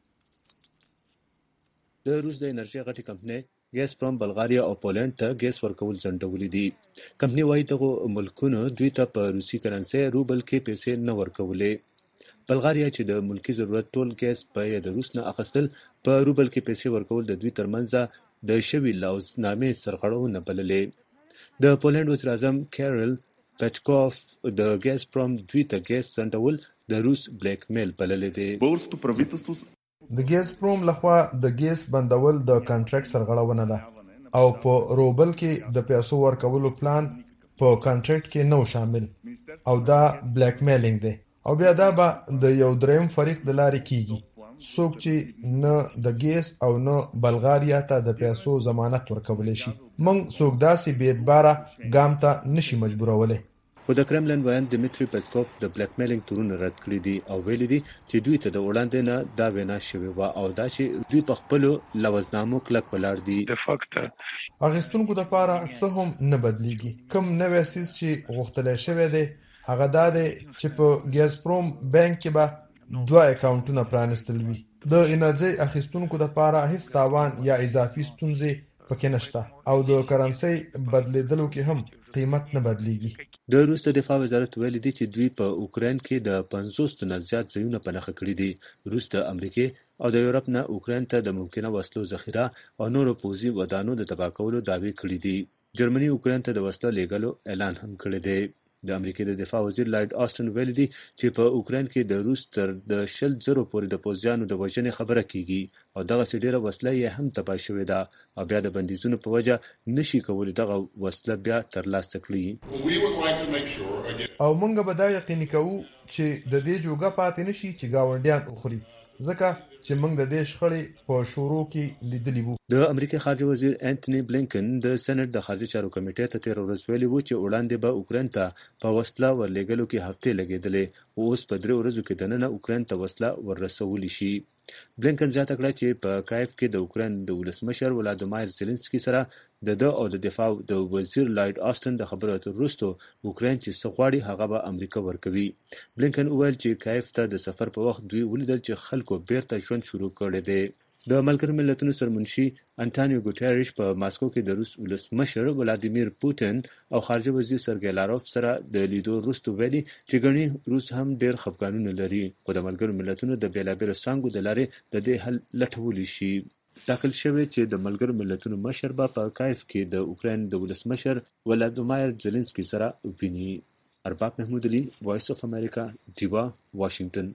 د روس د انرژي غټي کمپنۍ ګیس پروم بلغاریا او پولند ته ګیس ورکول ځنډولې دي. کمپنۍ وايي دغه ملکونو دوی ته په روسي کرنسي روبل کې پیسې نه ورکولې. بلغاریا چې د ملکی ضرورت ټول ګیس په د روس نه اخیستل په روبل کې پیسې ورکول د دوی ترمنځ د شوی لوزنامې سرغړونه بللې. د پولند وزیر اعظم کارل پچکوف د ګیس پروم دوی ته ګیس ځنډول د روس بلیک میل بللې دي. د ګیس پروم لخوا د ګیس بندول د کانټریکټ سرغړونه ده او په روبل کې د پیسو ورکولو پلان په کانټریکټ کې نو شامل او دا بلیک میلینګ دی او بیا دا به د یو دریم فریق د لارې کیږي څوک چې نه د ګیس او نه بلغاریا ته د پیسو ضمانت ورکولی شي. موږ څوک داسې بې اعتباره ګام ته نشي مجبورولی. خو د کرملن ویاند دمیټری پسکوف د بلیک میلینګ تورونه رد کړی دي او ویلي دي چې دوی ته د وړاندې نه دا وینا شوې وه او دا چې دوی په خپلو لوزنامو کلک ولاړ دي. اخیستونکو دپاره څه هم نه بدلیږي. کوم نوی څیز چې غوښتلی شوی دی هغه دا دی چې په ګیس پروم بانک کې به دوه اکاونټونه پرانیستل وي. د انرژي اخیستونکو دپاره هیڅ تاوان یا اضافي ستونزې پکې نشته او د کرنسي بدلیدلو کې هم قیمت نه بدلیږي. د روس د دفاع وزارت ویلي دی چې دوی په اوکراین کې د پنځوس نه زیات ځایونه په نښه کړي دي. روس د امریکا او د یورپ نه اوکراین ته د ممکنه وسلو ذخیره او نورو پوځي ودانو د تباه کولو دعوې کړي دي. جرمني اوکراین ته د وسلو لیږلو اعلان هم کړی دی. د امریکا د دفاع وزیر لایډ آسټن ویلي دی چې په اوکراین کې د روس تر د شل زرو پورې د پوځیانو د وژنې خبره کیږي او دغه ډیره وسله یې هم تباه شوې ده او بیا د بندیزونو په وجه نشي کولی دغه وسله بیا ترلاسه کړي. او موږ به دا یقیني کوو چې د دې جوګه پاتې نشي چې ګاونډیان وخوري ځکه چې موږ د دې شخړې په شروع کې لیدلی وو. د امریکا خارجه وزیر انټونی بلینکن د سېنات د خارجه چارو کمیټې ته تیر ورځ ویلي وو چې وړاندې به اوکراین ته په وسله ورلېږلو کې هفتې لګېدلې او اوس په درې ورځو کې دننه اوکراین ته وسله ورسول شي. بلینکن زیاته کړه چې په کایف کې د اوکراین د ولسمشر ولادیمیر زيلنسکي سره د د او د دفاع د وزیر لایډ آستن د خبرو اترو وروسته اوکراین چې څه غواړي هغه به امریکا ورکوي. بلینکن وویل چې کایف ته د سفر په وخت دوی ولیدل چې خلکو بیرته ژوند شروع کړی دی. د ملګرو ملتونو سرمنشي انټونیو ګوټریش په ماسکو کې د روس ولسمشر ولادیمیر پوتین او خارجه وزیر سرګی لاروف سره د لیدو وروسته ویلي چې ګڼي روس هم ډېر خفګانونه لري خو د ملګرو ملتونو د بیلابیلو څانګو د لارې د دې حل لټولی شي. ټاکل شوی چې د ملګرو ملتونو مشر به په کایف کې د اوکراین د ولسمشر ولادیمیر زيلنسکي سره وپیني. ارباب محمود علي، وایس اف امریکا، ډیوا، واشنگټن.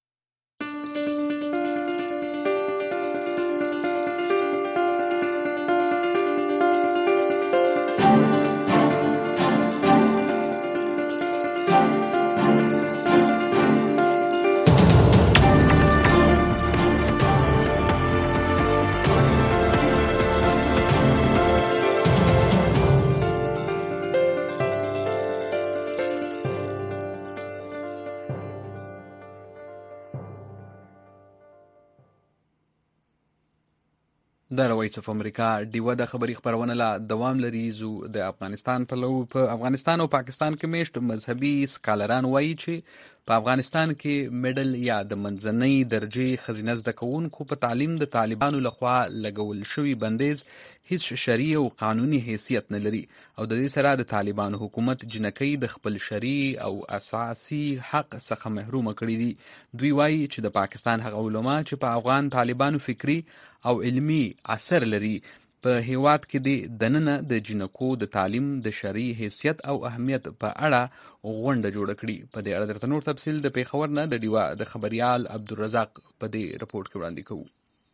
د وایس اف امریکا ډیوا د خبري خبرونه لا دوام لري. زو د افغانستان په لو په افغانستان او پاکستان کې میشت مذهبي سکالران وایي چې په افغانستان کې میډل یا د منځنۍ درجه خزینه زده کوونکو په تعلیم د طالبانو لخوا لګول شوی بندیز هیڅ شرعي او قانوني حیثیت نه لري او د دې سره د طالبانو حکومت جنکۍ د خپل شرعي او اساسي حق څخه محروم کړي دي. دوی وایي چې د پاکستان هغه علما چې په افغان طالبانو فکری او علمی اثر لري په هیواد کې د دننه د جنکو د تعلیم د شرعي حیثیت او اهمیت په اړه غونډه جوړه کړي. په دې اړه درته نور تفصیل د پیښور نه د ډیوا د خبريال عبدالرزاق په دې رپورت کې وړاندې کوو.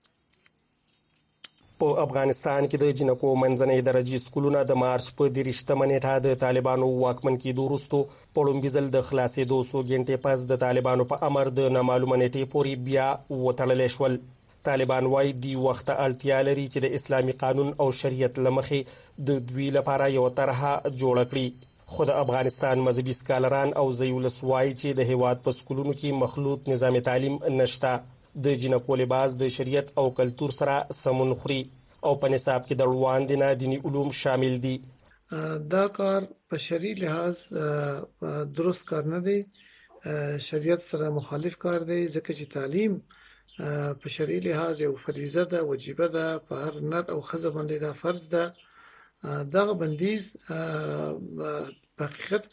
په افغانستان کې د جنکو منځنۍ درجه سکولونه د مارچ په دېرشتمه نیټه د طالبانو واکمن کېدو وروسته په لومړي ځل د خلاصېدو څو ګنټې پس د طالبانو په امر د نامعلومه نیټې پورې بیا وتړل شول. طالبان وايي دی وخت اړتیا لري چې د اسلامي قانون او شریعت لمخې د دوی لپاره یو طرحه جوړ کړي. خو د افغانستان مذهبي سکالران او زیولس وايي چې د هیواد په سکولونو کې مخلوط نظام تعلیم نشته. د جنکو لباس د شریعت او کلچر سره سمون خوري او په نصاب کې د روان دي دیني علوم شامل دي. دا کار په شرعي لحاظ درست کار نه دی، شریعت سره مخالف کار دی ځکه چې تعلیم په شرعي لحاظ یو فریضه ده، وجیبه ده، په هر نر او ښځه باندې دا فرض ده. دغه بندیز په حقیقت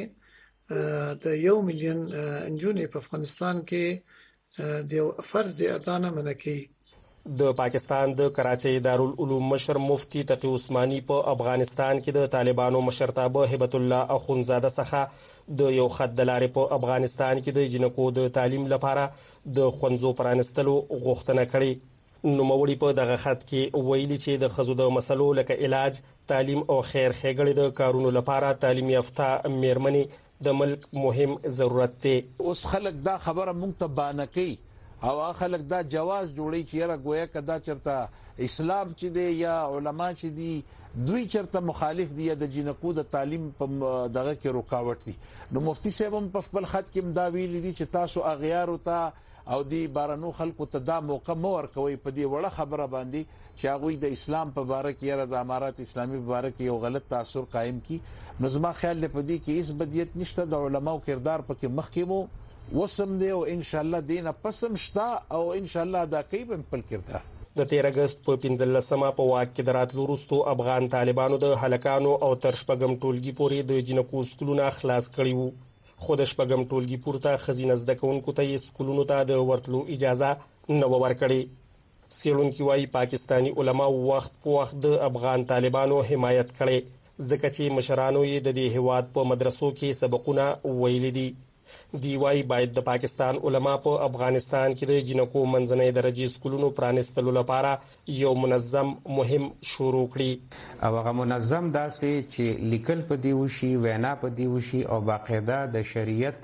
کې د یو میلیون نجونې په افغانستان کې د یو فرض د ادا نه منع کوي. د پاکستان د کراچۍ دارالعلوم مشر مفتی تقی عثماني په افغانستان کې د طالبانو مشرتابه هبت الله اخونزاده څخه د یو خط د لارې په افغانستان کې د جنکو د تعلیم لپاره د ښوونځو پرانستلو غوښتنه کړې. نوموړي په دغه خط کې ویلي چې د ښځو د مسلو لکه علاج، تعلیم او خیر ښېګړې د کارونو لپاره تعلیم یافته میرمنې د ملک مهم ضرورت دی. اوس خلک دا خبره مونږ ته بانه کوي او خلک دا جواز جوړي چې یره گویا کدا چرته اسلام چې دی یا علما چې دی دوی چرته مخالف دي د جنکو د تعلیم په دغه کې رکاوټ دي. نو مفتی صاحب هم په خپل خط کې دا ویلي دي چې تاسو اغیار او ته او دی بارانو خلکو ته دا موقع مو ورکوي په دې وړه خبره باندې چې هغه د اسلام په باره کې یره د امارات اسلامي په باره کې یو غلط تاثر قائم کی. نو زما خیال دی په دې کې هیڅ بدیت نشته، د علماو کردار پکې مخکې مو وسم دی او ان شاء الله دینه پسم شتا او ان شاء الله دا کوي په خپل کردار. د تیر اگست په پنځلسمه په واک کې دراتلو وروسته افغان طالبانو د هلکانو او تر شپږم ټولګي پورې د جنکو سکولونه خلاص کړي وو. خو د شپږم ټولګي پورته خزینه زده کوونکو ته یې سکولونو ته د ورتلو اجازه نه ورکړي. څېړونکي وايي پاکستانی علما وخت په وخت د افغان طالبانو حمایت کړي ځکه چې مشرانو یې د دې هیواد په مدرسو کې سبقونه ویلي دي. دی وايي باید د پاکستان علما په افغانستان کې د جنکو منځنۍ درجه سکولونو پرانستلو لپاره یو منظم مهم شروع کړي او هغه منظم داسې چې لیکل په دی وشي، وینا په دی وشي او باقاعده د شریعت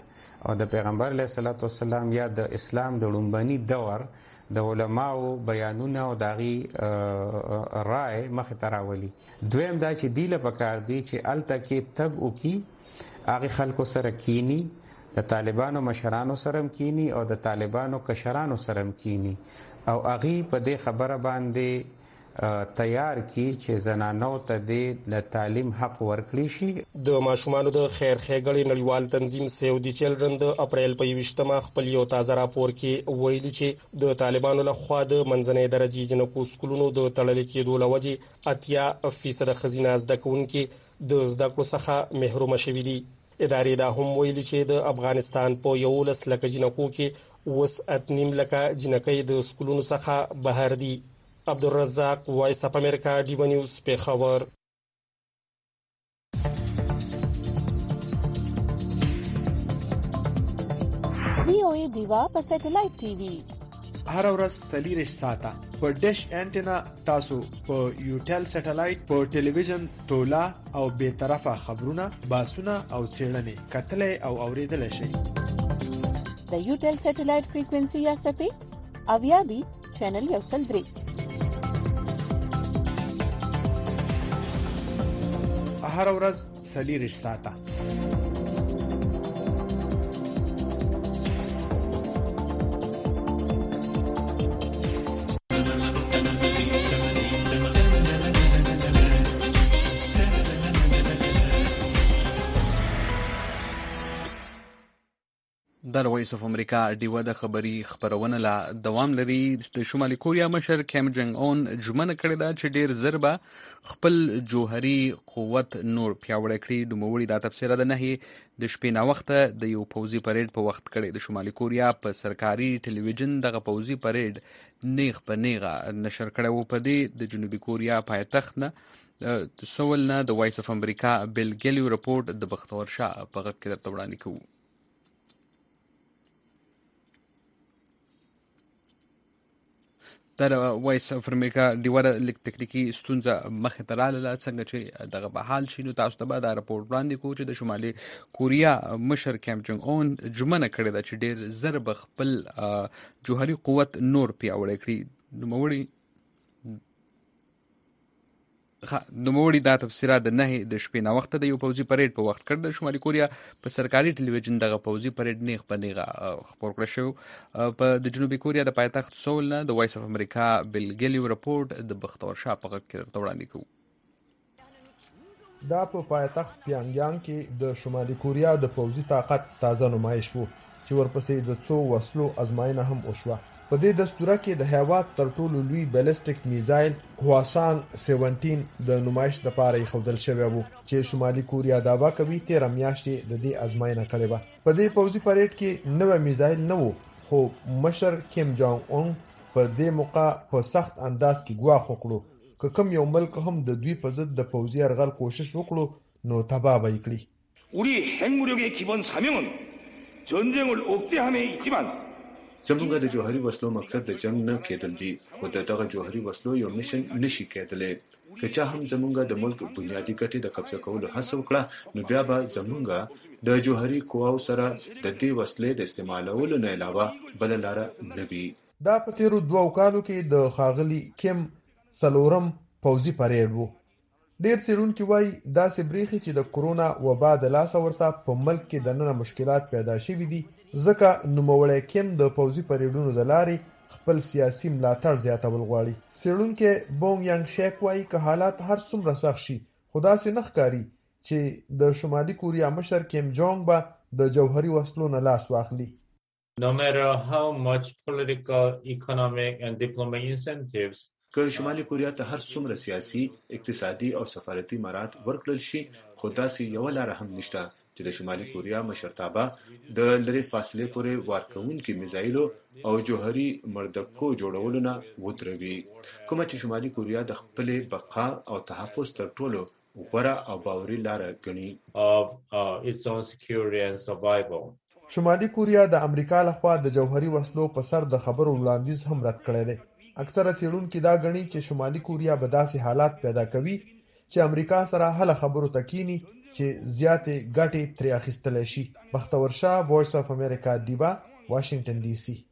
او د پیغمبر علیه الصلاۃ والسلام یا د اسلام د لومبني دور د علماو بیانونه او داغي رائے مخ ته راولي. دویم دا چې دیله پکار دی چې الته کې تګ او کی هغه خلکو سره کینی، د طالبانو مشرانو سره کینی او د طالبانو کشرانو سره کینی او هغه په دې خبره باندې تیار کی چې زنانو ته د تعلیم حق ورکړي شي. د ماشومانو د خیر ښېګړې نړیوال تنظیم سیو دی چلډرن د اپریل په یویشتمه خپل یو تازه راپور کې ویلي چې د طالبانو له خوا د منځنۍ درجې جنکو سکولونو د تړل کېدو له وجې اتیا فیصد ښځینه زده کوونکي د زده کړو څخه محروم شوي دي. ادارې دا هم ویلي چې د افغانستان په یولس لکه جنکو کې اوس ات نیم لکه جنکۍ د سکولونو څخه بهر دي. عبدالرزاق، وایس اف امریکا، ډیو نیوز، پیښور. وی او ای دیوا په سټلایټ ټي وي هر ورځ څلور ساعته په ډیش انټینا تاسو په یوټل سټلایټ په ټلویزیون تولا او به طرفه خبرونه، باسونه او څېړنې کتلې او اوریدل شي. د یوټل سټلایټ فریکوئنسي یا سپی اویا بي چینل یو سل درې هر ورځ څلور ساعته. د وایس اف امریکا ډیوه د خبري خبرونه لا دوام لري. د شمالي کوریا مشر کیم جنګ اون ژمنه کړې ده چې ډیر زربه خپل جوهري قوت نور پیاوړی کړي. نوموړي دا تفسیر ده نه د شپې نا وخت د یو پوزي پریډ په وخت کړي. د شمالي کوریا په سرکاري ټلویزیون دغه پوزي پریډ نیغ په نیغه نشر کړي وو. په دې د جنوبي کوریا پایتخت نه سوال نه د وایس اف امریکا بیل ګلیو رپورت د بختور شاه په غږ کې درته وړاندې کوو. دا وایس اف امریکا ډیوه لیک تکنیکی ستونزه مخه ته رااله څنګه چې دغه به حال شي. نو تاسو ته به دا راپور وړاندې کوو چې د شمالي کوریا مشر کیم جنګ اون ژمنه کړې ده چې ډیر زر به خپل جوهري قوت نور پیاوړی کړي. نوموړي نوموړي دا تفسیرات د نه د شپې نا وخت د یو پوزي پریډ په وخت کړ. د شمالي کوریا په سرکاري ټلویزیون دغه پوزي پریډ نیغ په نیغه خبر کړی شو. په د جنوبي کوریا د پایتخت سول نه د وایس اف امریکا بیل ګلیو رپورت د بختور شاه په غږ کې درته وړاندې کوو. دا په پایتخت پیانګیانګ کې د شمالي کوریا د پوزي طاقت تازه نمایش وو چې ورپسې د څو وسلو ازمایښت هم وشوه. په دې دستوره کې د هیواد تر ټولو لوی بیلسټیک میزایل هواسانګ سیونټین د نمایش د پاره خودل شوی وو چې شمالي کوریا داوا کوي تیر میاشتې د دې ازمایښت کړې و. په دې پوزي پریډ کې نوې میزایل نه وو خو مشر کیم جانګ اون په دې موقع په سخت انداز کې ګواښ وکړو که کوم یو ملک هم د دوی په ضد د پوزي ارغل کوشش وکړو نو تباه به یې کړي. 우리 핵무력의 기본 사명은 전쟁을 억제함에 있지만 زموږ د جوهري وسلو مقصد د جنگ نه کېدل دي خو دغه جوهري وسلو یو مشن نشي کېدلې. که چا هم زموږ د ملک بنیادی ګټې د قبضه کولو هڅه وکړه نو بیا به زموږ د جوهري قواو سره د دې وسلې د استعمالولو نه علاوه بل لار نه وي. دا په تیرو دوه کالو کې د خاغلی کیم سلورم پوزي پریډ وو. ډیر څېړونکي وایي داسې بریښي چې د کرونا وبا د لاسه ورته په ملک کې دننه مشکلات پیدا شوي دي ځکه نوموړی کیم د پوزي پریډونو د لارې خپل سیاسي ملاتړ زیاتول غواړي. څېړونکی بونګ یانګ شیک وایي که حالات هر څومره سخت شي خو داسې نه ښکاري چې د شمالي کوریا مشر کیم جونګ به د جوهري وسلو نه لاس واخلي. No matter how much political, economic and diplomatic incentives که شمالي کوریا ته هر څومره سیاسي، اقتصادي او سفارتي مراد ورکړل شي خو داسې یو لار هم نشته چې د شمالي کوریا مشرتابه د لرې فاصلې پورې وارکوونکي میزایلو او جوهري مردکو جوړولو نه ودروي، کومه چې شمالي کوریا د خپلې بقا او تحفظ تر ټولو غوره او باوري لاره ګڼي. of uh, its own security and survival. شمالي کوریا د امریکا لخوا د جوهري وسلو په سر د خبرو وړاندیز هم رد کړی دی. اکثره څېړونکي دا ګڼي چې شمالي کوریا به داسې حالات پیدا کوي چې امریکا سره هله خبرو ته کینی چې زیاتې ګټې ترې اخیستلی شي. بختور شاه، وایس اف امریکا، دیبا، واشنگټن ډي سي.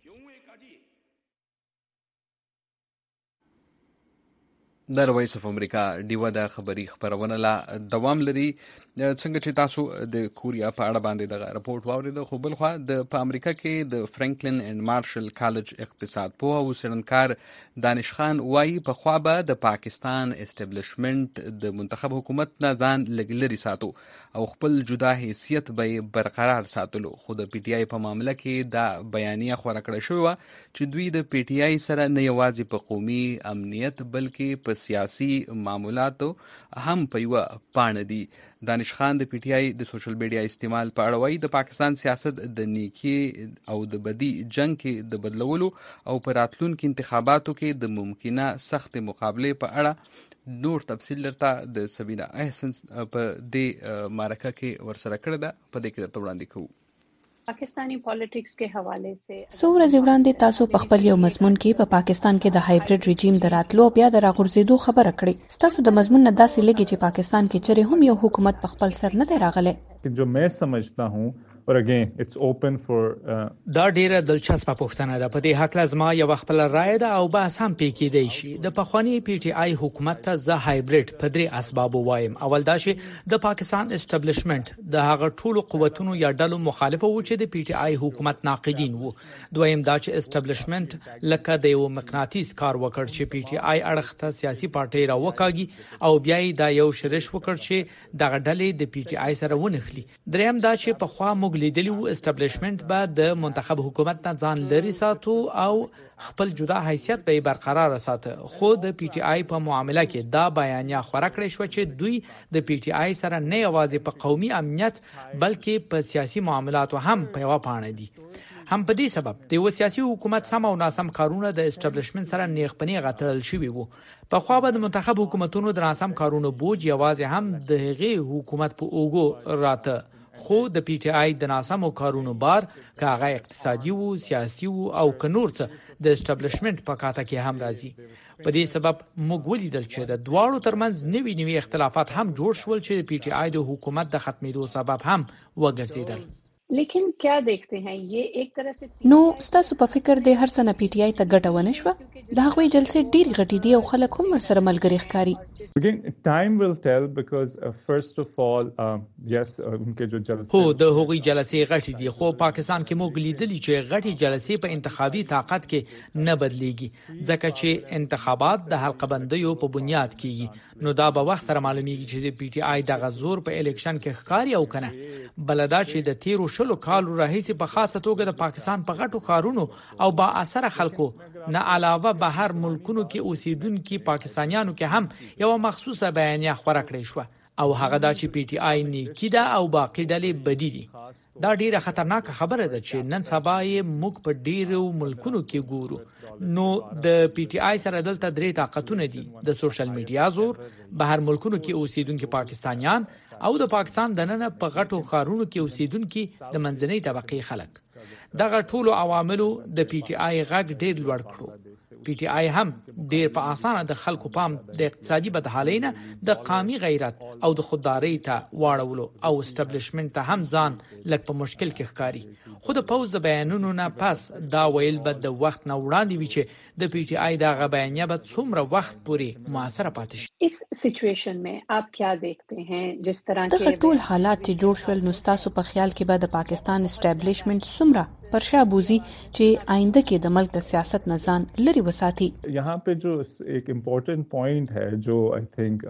د وایس اف امریکا ډیوه د خبري خبرونه لا دوام لري. څنګه چې تاسو د کوریا په اړه باندې د راپورټ واورید، خو بل خو د په امریکا کې د فرانکلن اینڈ مارشل کالج اقتصاد پوه او څېړنکار دانش خان وایي په خوا به د پاکستان اسټابلیشمنت د منتخب حکومت نه ځان لږ لرې ساتو او خپل جدا حیثیت به برقرار ساتلو. خو د پی ټی آی په معامله کې دا بیانیه خورا کړې شوې وه چې دوی د پی ټی آی سره نه یوازې په قومي امنیت بلکې په سیاسي معاملاتو هم په یوه پاڼه دي. دانش خان د پی ټی آی د سوشل میډیا استعمال په اړه وایي د پاکستان سیاست د نیکي او د بدی جنگ کې د بدلولو او په راتلونکو انتخاباتو کې د ممکنه سخت مقابلې په اړه نور تفصیل درته د سبینا احسن په دې معرکه کې ورسره کړی ده، په دې کې درته وړاندې کوو. پاکستانی پالیټکس کې حواله سه څو ورځې وړاندې تاسو په خپل یو مضمون کې په پا پاکستان کې د هایبرید رژیم د راتلو بیا د راغورځېدو خبره کړې. ستاسو د مضمون نه داسې لګي چې پاکستان کې چیرې هم یو حکومت په خپل سر نه دی راغلی. جو میں سمجھتا ہوں اور اگین اٹس اوپن فار دا ډیره دلچسپه پوښتنه ده. په دې حق لازمه یو خپل رائے ده او بحث هم پې کېدی شي. د پخوانی پی ټی آی حکومت ته زه هایبرید په درې اسباب وایم. اول دا چې د پاکستان اسټابلیشمنت د هغه ټولو قوتونو یا ډلو مخالفه و چې د پی ټی آی حکومت ناقدین وو. دویم دا چې اسټابلیشمنت لکه د یو مقناطیس کار وکړ چې پی ټی آی اړخ ته سیاسي پارټي را وکاږي او بیا یې دا یو شرش وکړ چې دغه ډلې د پی ټی آی سره ونښلي. دریم دا چې په خوا موږ لیدلی وو اسټابلیشمنت به د منتخب حکومت نه ځان لري ساتو او خپل جدا حیثیت به برقرار ساتي. خو د پی ټی آی په معاملې کې دا بیانیه خورا کړې شو چې دوی د پی ټی آی سره نه یوازې په قومي امنیت بلکې په سیاسي معاملاتو هم په یوه پاڼه دي. هم په دې سبب د یو سیاسي حکومت سم او ناسم کارونه د اسټابلیشمنت سره نیغپنی غتل شوی وو. په خوا به د منتخب حکومتونو د ناسم کارونو بوج یوازې هم د هغې حکومت په اوګو راته. خو د پی ټی آی د ناسمو کارونو بار که هغه اقتصادي وو، سیاسي وو او که نور څه د اسټابلیشمنت په کاته کې هم راځي. په دې سبب موږ ولیدل چې د دواړو ترمنځ نوي نوي اختلافات هم جوړ شول چې د پی ټی آی د حکومت د ختمېدو سبب هم وګرځیدل. لیکن کیا دیکھتے ہیں یہ ایک طرح سے نو ستاسو په فکر د هر څه نه پی ټی آی ته ګټه ونه شوه؟ د هغوی جلسې ډېرې غټې دي او خلک هم ورسره ملګري ښکاري. Again, time will tell because uh, first of all, uh, yes, uh, उनके जो जलसे هو د هغوی جلسې غټې دي، خو پاکستان کې موږ لیدلی چې غټې جلسې په انتخابي طاقت کې نه بدلیږي ځکه چې انتخابات د حلقه بندیو په بنیاد کېږي. نو دا به وخت سره معلومیږي چې د پی ټی آی دغه زور په الیکشن کې ښکاري او کنه. بلدا چې د تیرو شلو کالو راهیسې په خاصه توګه د پاکستان په غټو ښارونو او با اثر خلکو نه علاوه بهر ملکونو کې اوسیدونکو پاکستانیانو کې هم یو مخصوصه بیانیه خبره کړې شو او هغه دا چې پی ټی آی نیکی ده او باقی ډلې بدی دي. دا ډیره خطرناک خبره ده چې نن سبا یې موږ په ډیرو ملکونو کې ګورو. نو د پی ټی آی سره دلته درې طاقتونه دي: د سوشل میډیا زور، بهر ملکونو کې اوسیدونکو پاکستانیان او د پاکستان دننه په غټو ښارونو کې اوسیدونکو د منځنۍ طبقې خلک. دغه ټولو عواملو د پی ټی آی غږ ډیر لوړ کړو. پی ټی آی هم ډیر په اسانه د خلکو پام د اقتصادي بدحالۍ نه د قومي غیرت او د خوددارۍ ته واړولو او اسټابلیشمنت ته هم ځان لږ په مشکل کې ښکاري. خو د پوز د بیانونو نه پس دا ویل به د وخت نه وړاندې وي چې د پی ټی آی دغه بیانیه به څومره وخت پورې موثره پاتې شي. اس سچویشن میں آپ کیا دیکھتے ہیں جس طرح دغه ټول حالات چې جوړ شول نو ستاسو په خیال کې به د پاکستان اسټابلیشمنت څومره پر شا بوزي چې آینده کې د ملک د سیاست نه ځان لري وساتي؟ यहाँ पे जो एक important point है जो I think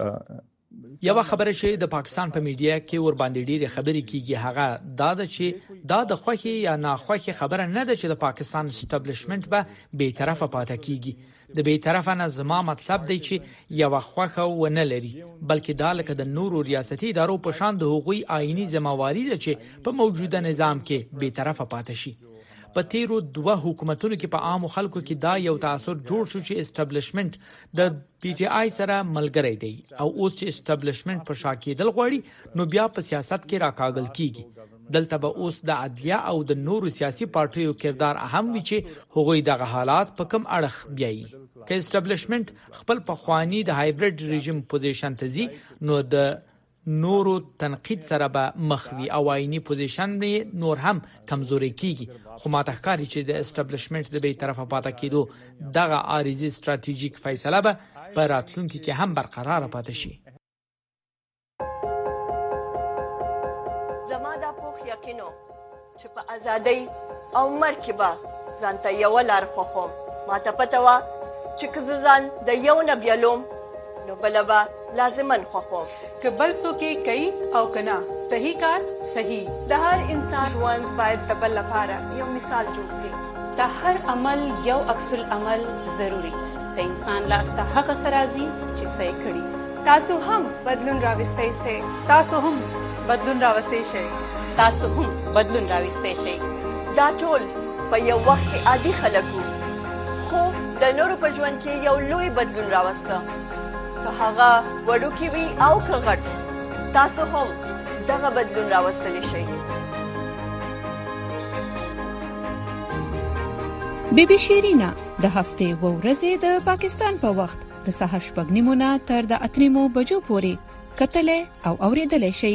یو خبره چې د پاکستان په میډیا کې ور باندې ډېری خبرې کیږي هغه دا ده چې دا د خوخي یا ناخوخي خبره نه ده چې د پاکستان اسټابلیشمنت به به طرفه پاتې کیږي. د به طرفه نه زما مطلب دی چې یو خوخه و نه لري بلکې دا لکه د نورو ریاستي ادارو په شان د حقوقي آئینی ذمہواری ده چې په موجوده نظام کې به طرفه پاتې شي. په تیرو دوه حکومتونو کې په عام خلکو کې دا یو تاثر جوړ شو چې اسټابلیشمنت د پی ټی آی سره ملګری دی او اوس چې اسټابلیشمنت په شا کېدل غواړي نو بیا په سیاست کې راکاږل کیږي. دلته به اوس د عدلیه او د نورو سیاسي پارټیو کردار اهم وي چې هغوی دغه حالات په کم اړخ بیایي. که اسټابلیشمنت خپل پخوانی د هایبرید رژیم پوزیشن ته ځي نو د نورو تنقید سره به مخوي او آئینی پوزیشن نور هم کمزوري کیږي خو ماته ښکاري چې د اسټابلیشمنت د بې طرفه پاتې کېدو دغه عارضي ستراتیژیک فیصله به په راتلونکي کې هم برقرار پاتې شي. زما دا پوخ یقینو چې په ازادۍ او مرګ کې به ځان ته یوه لار خوښوم. ماته پته وه چې که زه ځان د یو نه بیلوم نو بله به لازمن خوښوم. که بل څوک یې کوي او که نه صحیح کار صحیح. د هر انسان ژوند باید د بل لپاره یو مثال جوړ شي. د هر عمل یو عکس العمل ضروري. د انسان لاس ته هغه څه راځي چې څه یې کړي. تاسو هم بدلون راوستی شئ. تاسو هم بدلون راوستی شئ. تاسو هم بدلون راوستی شئ. دا ټول په یو وخت کې عادي خلک وو خو د نورو په ژوند کې یو لوی بدلون راوسته. که هغه وړوکی وي او که غټ تاسو هم دغه بدلون راوستلی شئ. بی بی شیرینا د هفتې و ورځې د پاکستان په وخت د سهار شپږ نیمو نه تر د اته نیمو بجو پورې کتلې او اوریدلې شي.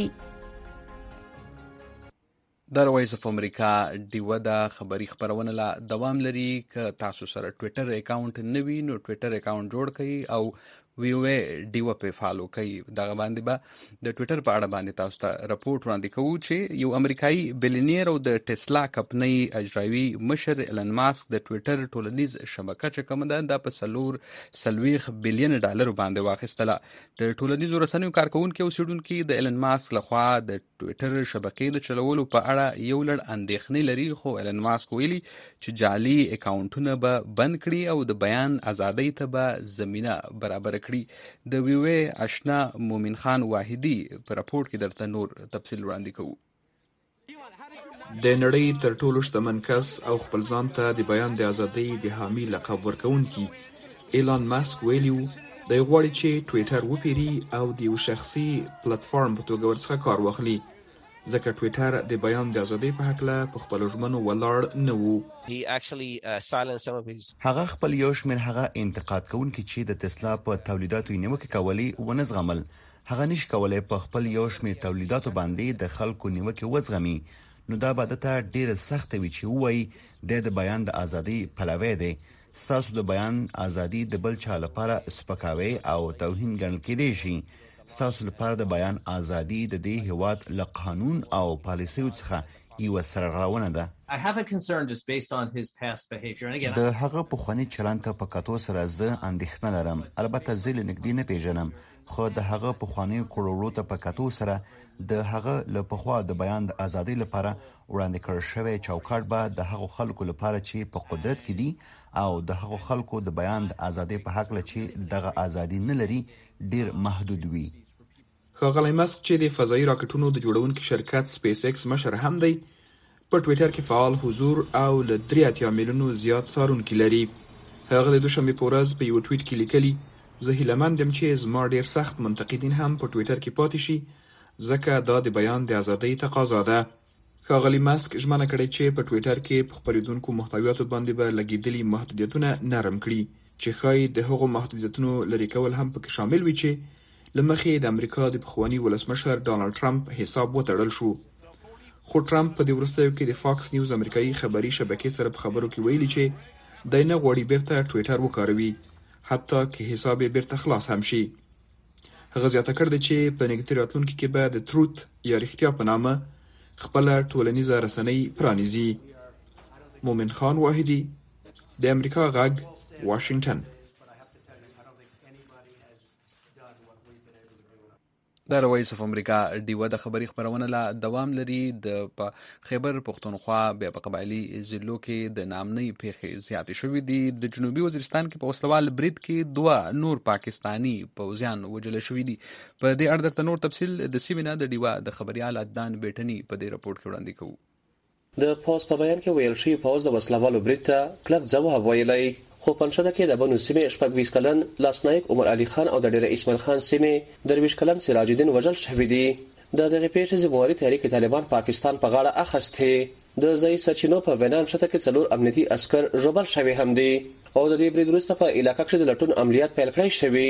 د وایس اف امریکا ډیوه د خبري خبرونه لا دوام لري. ک تاسو سره ټوئیټر اکاونټ نوی نو ټوئیټر اکاونټ جوړ کړئ او ویو ډیوه په فالو کوي. دغه باندې به د ټوئیټر په اړه باندې تاسو ته راپورټ وړاندې کوو چې یو امریکایي بلینیر او د ټسلا کمپنۍ اجرایي مشر ایلن ماسک د ټوئیټر ټولنیز شبکه چې کوم ده د په سلور سلويخ بلین ډالر باندې واخیستله. د ټولنیزو رسنیو کارکونکو اوسیدونکو د ایلن ماسک لخوا د ټوئیټر شبکې د چلولو په اړه یو لړ اندېښنې لري خو ایلن ماسک ویلي چې جعلي اکاونټونه به بند کړي او د بیان ازادۍ ته به زمينه برابر کړي. د ویوي آشنا مومن خان واحدی په راپورټ کې درته نور تفصیل وړاندې کوو. د نړۍ تر ټولو شتمن کس او خپل ځان ته د بیان د ازادۍ د حامي لقب ورکوونکی ایلان ماسک ویلیو د غواړي چې ټوئیټر وپیری او د یو شخصي پلیټ فارم په توګه ورڅخه کار واخلي ځکه ټوئیټر د بیان د ازادۍ په حق له خپل ژمنو ولاړ نه وو. هغه خپل یو شمېر هغه انتقاد کوونکي چې د تسلا په تولیداتو نیوکه کولی ونه زغمل. هغه نشي کولای په خپل یو شمېر تولیداتو باندې د خلکو نیوکه وزغمي. نو دا به دته ډیره سخت وي چې وایي د بیان د ازادۍ پلوی دی. ستاسو د بیان ازادي د بل چا لپاره سپکاوی او توهین ګڼل کېدای شي. ستاسو لپاره د بیان ازادي د دې هیواد له قانون او پالیسیو څخه یو سرغړونه ده. د هغه پخوانی چلند ته په کتو سره زه اندېښنه لرم. البته زه له نږدې نه پیژنم خو د هغه پخوانی کړوړو ته په کتو سره د هغه له پخوا د بیان د ازادۍ لپاره وړاندې کړل شوی چوکاټ به د هغو خلکو لپاره چې په قدرت کې دي او د هغو خلکو د بیان د ازادۍ په حق له چې دغه ازادي نه لري ډیر محدود وي. ښاغلی ماسک چې د فضایي راکټونو د جوړونکي شرکت سپیس ایکس مشر هم دی په ټوئیټر کې فعال حضور او له درې اتیا میلیونو زیات څارونکي لري. هغه د دوشنبې په ورځ په یو ټویټ کې لیکلي زه هیلهمند یم چې زما ډیر سخت منتقدین هم په ټوئیټر کې پاتې شي ځکه دا د بیان د ازادۍ تقاضا ده. ښاغلی ماسک ژمنه کړې چې په ټوئیټر کې په خپرېدونکو محتویاتو باندې به لګېدلي محدودیتونه نرم کړي چې ښایي د هغو محدودیتونو لرې کول هم پکې شامل وي چې له مخې د امریکا د پخواني ولسمشر ډانلډ ټرمپ حساب وتړل شو. خو ټرمپ په دې وروستیو کې د فاکس نیوز امریکایي خبري شبکې سره په خبرو کې ویلي چې دی نه غواړي بیرته ټوئیټر وکاروي حتی که حساب یې بیرته خلاص هم شي. هغه زیاته کړې چې په نږدې راتلونکي کې به د تروت یا رښتیا په نامه خپله ټولنیزه رسنۍ پرانیزي. مومن خان واحدی د امریکا غږ واشنگټن. د وایس اف امریکا ډیوه د خبري خبرونه لا دوام لري. د خیبر پختونخوا بیا په قبایلی ضلعو کې د نامنۍ پیښې زیاتې شوې دي. د جنوبي وزیرستان کې په وسلوال برید کې دوه نور پاکستانی پوځیان وژل شوي دي. په دې اړه درته نور تفصیل د سیمې نه د ډیوه د خبريال عدنان بیټني په دې راپورټ کې وړاندې کوو. د پوز په بیان کې ویل شوی پوز د وسلوالو برید ته کلک ځواب ویلی خو پنځه کې د بنو سیمې شپږ ویس کلن لاسنایک عمر علي خان او د ډېر اسماعیل خان سیمې درویش کلن سراج الدین وژل شوی دي. د دغه پیښې ذمہواری تحریک طالبان پاکستان په غاړه اخیسته. د ځای سچینو په وینان شته کې څلور امنیتي عسكر ژوبل شوی هم دي او د دې برید وروسته په علاقې کې د لټون عملیات پیل کړی شوی.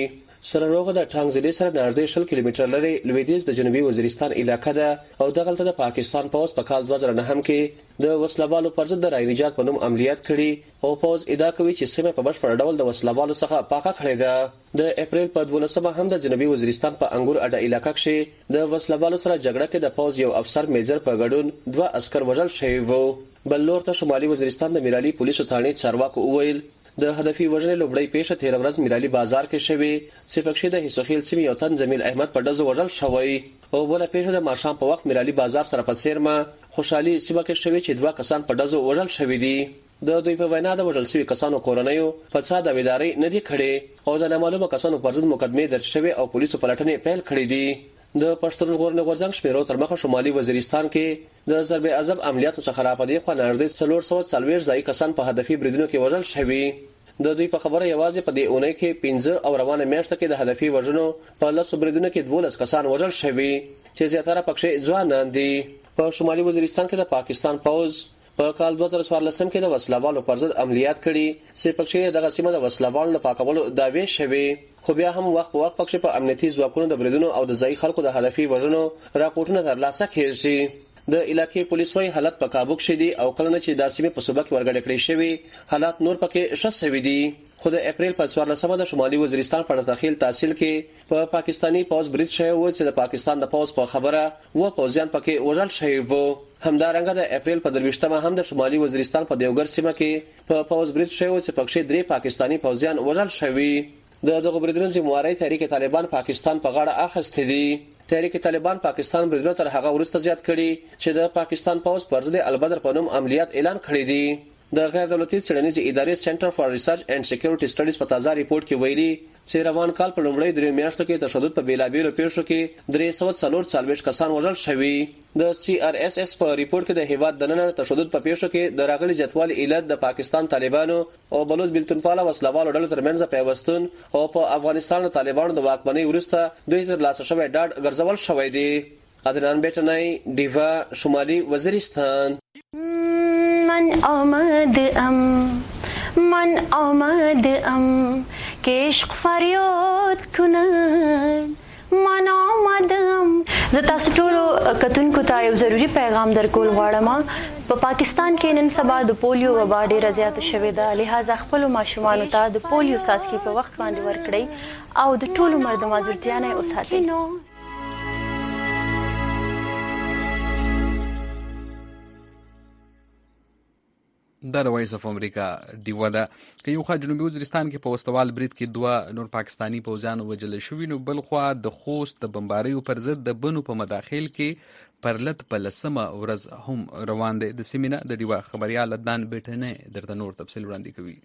سرروغه د ټانګ ضلع سره نږدې شل کیلومتر لري لویدیځ د جنوبي وزیرستان علاقې ده او دغلته د پاکستان پوز په کال دوه زره نهم کې د وسلوالو پر ضد د رای نجات په نوم عملیات کړي او پوز ادعا کوي چې سیمه په بشپړ ډول د وسلوالو څخه پاکه کړې ده د اپریل په دولسمه هم د جنوبي وزیرستان په انګور اډه علاقې کې د وسلوالو سره جګړه کې د پوز یو افسر میجر په ګډون دوه عسكر وژل شوي وو. بل لور ته شمالي وزیرستان د میرالي پولیسو ثانې چارواکو وویل د هدفي وژنې لومړی پیښه تیر ورځ میرالي بازار کې شوې چې پکې د هیڅوخیل سیمې یو تن جمیل احمد په ډزو وژل شوی او بل پیښه د ماښام په وخت میرالي بازار سره په سیرما خوشحالي سیمه کې شوې چې دوه کسان په ډزو وژل شوي دي. د دوی په وینا د وژل شوي کسانو کورنیو په څا د ویداري نه دي کړي او د نامعلومه کسانو پر ضد مقدمې درج شوي او پولیسو پلټنې پیل کړې دي. د پښتون ژغورنې غورځنګ شمیرو تر مخه شمالي وزیرستان کې د ضرب عذاب عملیاتو څخه راپدې خو نږدې څلور سوه څلوېښت ځایي کسان په هدفي بریدونو کې وژل شوي. د دوی په خبره یوازې په دې اونۍ کې پنځه او روانه میاشت کې د هدفي وژنو په لسو بریدونو کې دولس کسان وژل شوي چې زیاتره پکې ځوانان دي. په شمالي وزیرستان کې د پاکستان پوز په کال دوه زره څوارلسم کې د وسلوالو پر ضد عملیات کړي چې پکې دغه سیمه د وسلوالو نه پاکولو دعوی شوي خو بیا هم وخت په وخت پکې په امنیتي ځواکونو د بریدونو او د ځای خلکو د هدفي وژنو راپورټونه ترلاسه کیږي. د علاقې پولیس وايي حالت په کابو کې دي او کله چې د سیمې په صوبه کې ورګډ کړی شوی حالات نور پکې شسوي دي. خو د اپریل په څوارلسمه د شمالي وزیرستان په تخیل تحصیل کې په پا پاکستانی پوز برید شوی و چې د پاکستان د پوز په خبره و پوزیان پکې وژل شوی وو. همدارنګه د اپریل په درويشتمه هم د شمالي وزیرستان په دیوګر سیمه کې په پوز برید شوی و چې پکې درې پاکستانی پوزیان وژل شوی. د دغه بریدونو ذمہواری تحریک طالبان پاکستان په غاړه اخیستې دي. تحریک طالبان پاکستان بریدونو تر هغه وروسته زیات کړي چې د پاکستان پوز پر ضد البدر په نوم عملیات اعلان کړی دي. د غیر دولتي څېړنیزې ادارې سنټر فار ریسرچ اینڈ سکیورټي سټډیز په تازه ریپورت کې ویلي چې روان کال په لومړۍ درې میاشتو کې تشدد په بیلابیلو پیښو کې درې سوه څلور څلوېښت کسان وژل شوي. د سی آر اس اس په ریپورت کې د هیواد دننه تشدد په پیښو کې د راغلي زیاتوالي علت د پاکستان طالبانو او بلوچ بلتونپاله وسلوالو ډلو ترمنځ پیوستون او په افغانستان د طالبانو د واکمنۍ وروسته دوی تر لاسه شوی ډاډ ګرځول شوی دی. ادنان بیٹنای دیوا شمالي وزیرستان. من آمد ام من آمد ام که عشق فریاد کند من آمدم. زه تاسو ټولو کتونکو ته یو ضروری پیغام درکول غواړم. په پاکستان کې نن سبا د پولیو وبا ډیره زیاته شوې ده، لہذا خپل ماشومانو ته د پولیو څاڅکي په وخت باندې ورکړئ او د ټولو مرد معذورتیا نه وساتئ. د وایس اف امریکا دیوا ده که یو خوا جنوبي وزیرستان کې په وسلوال برید کې دوه نور پاکستانی پوځیان وژل شوي، نو بل خوا د خوست د بمباریو پر ضد د بنو په مداخل کې پرلط په لسمه ورځ هم روان دی. د سیمینه د دیوا خبريال عدنان بیٹنه درته نور تفصیل وړاندې کوي.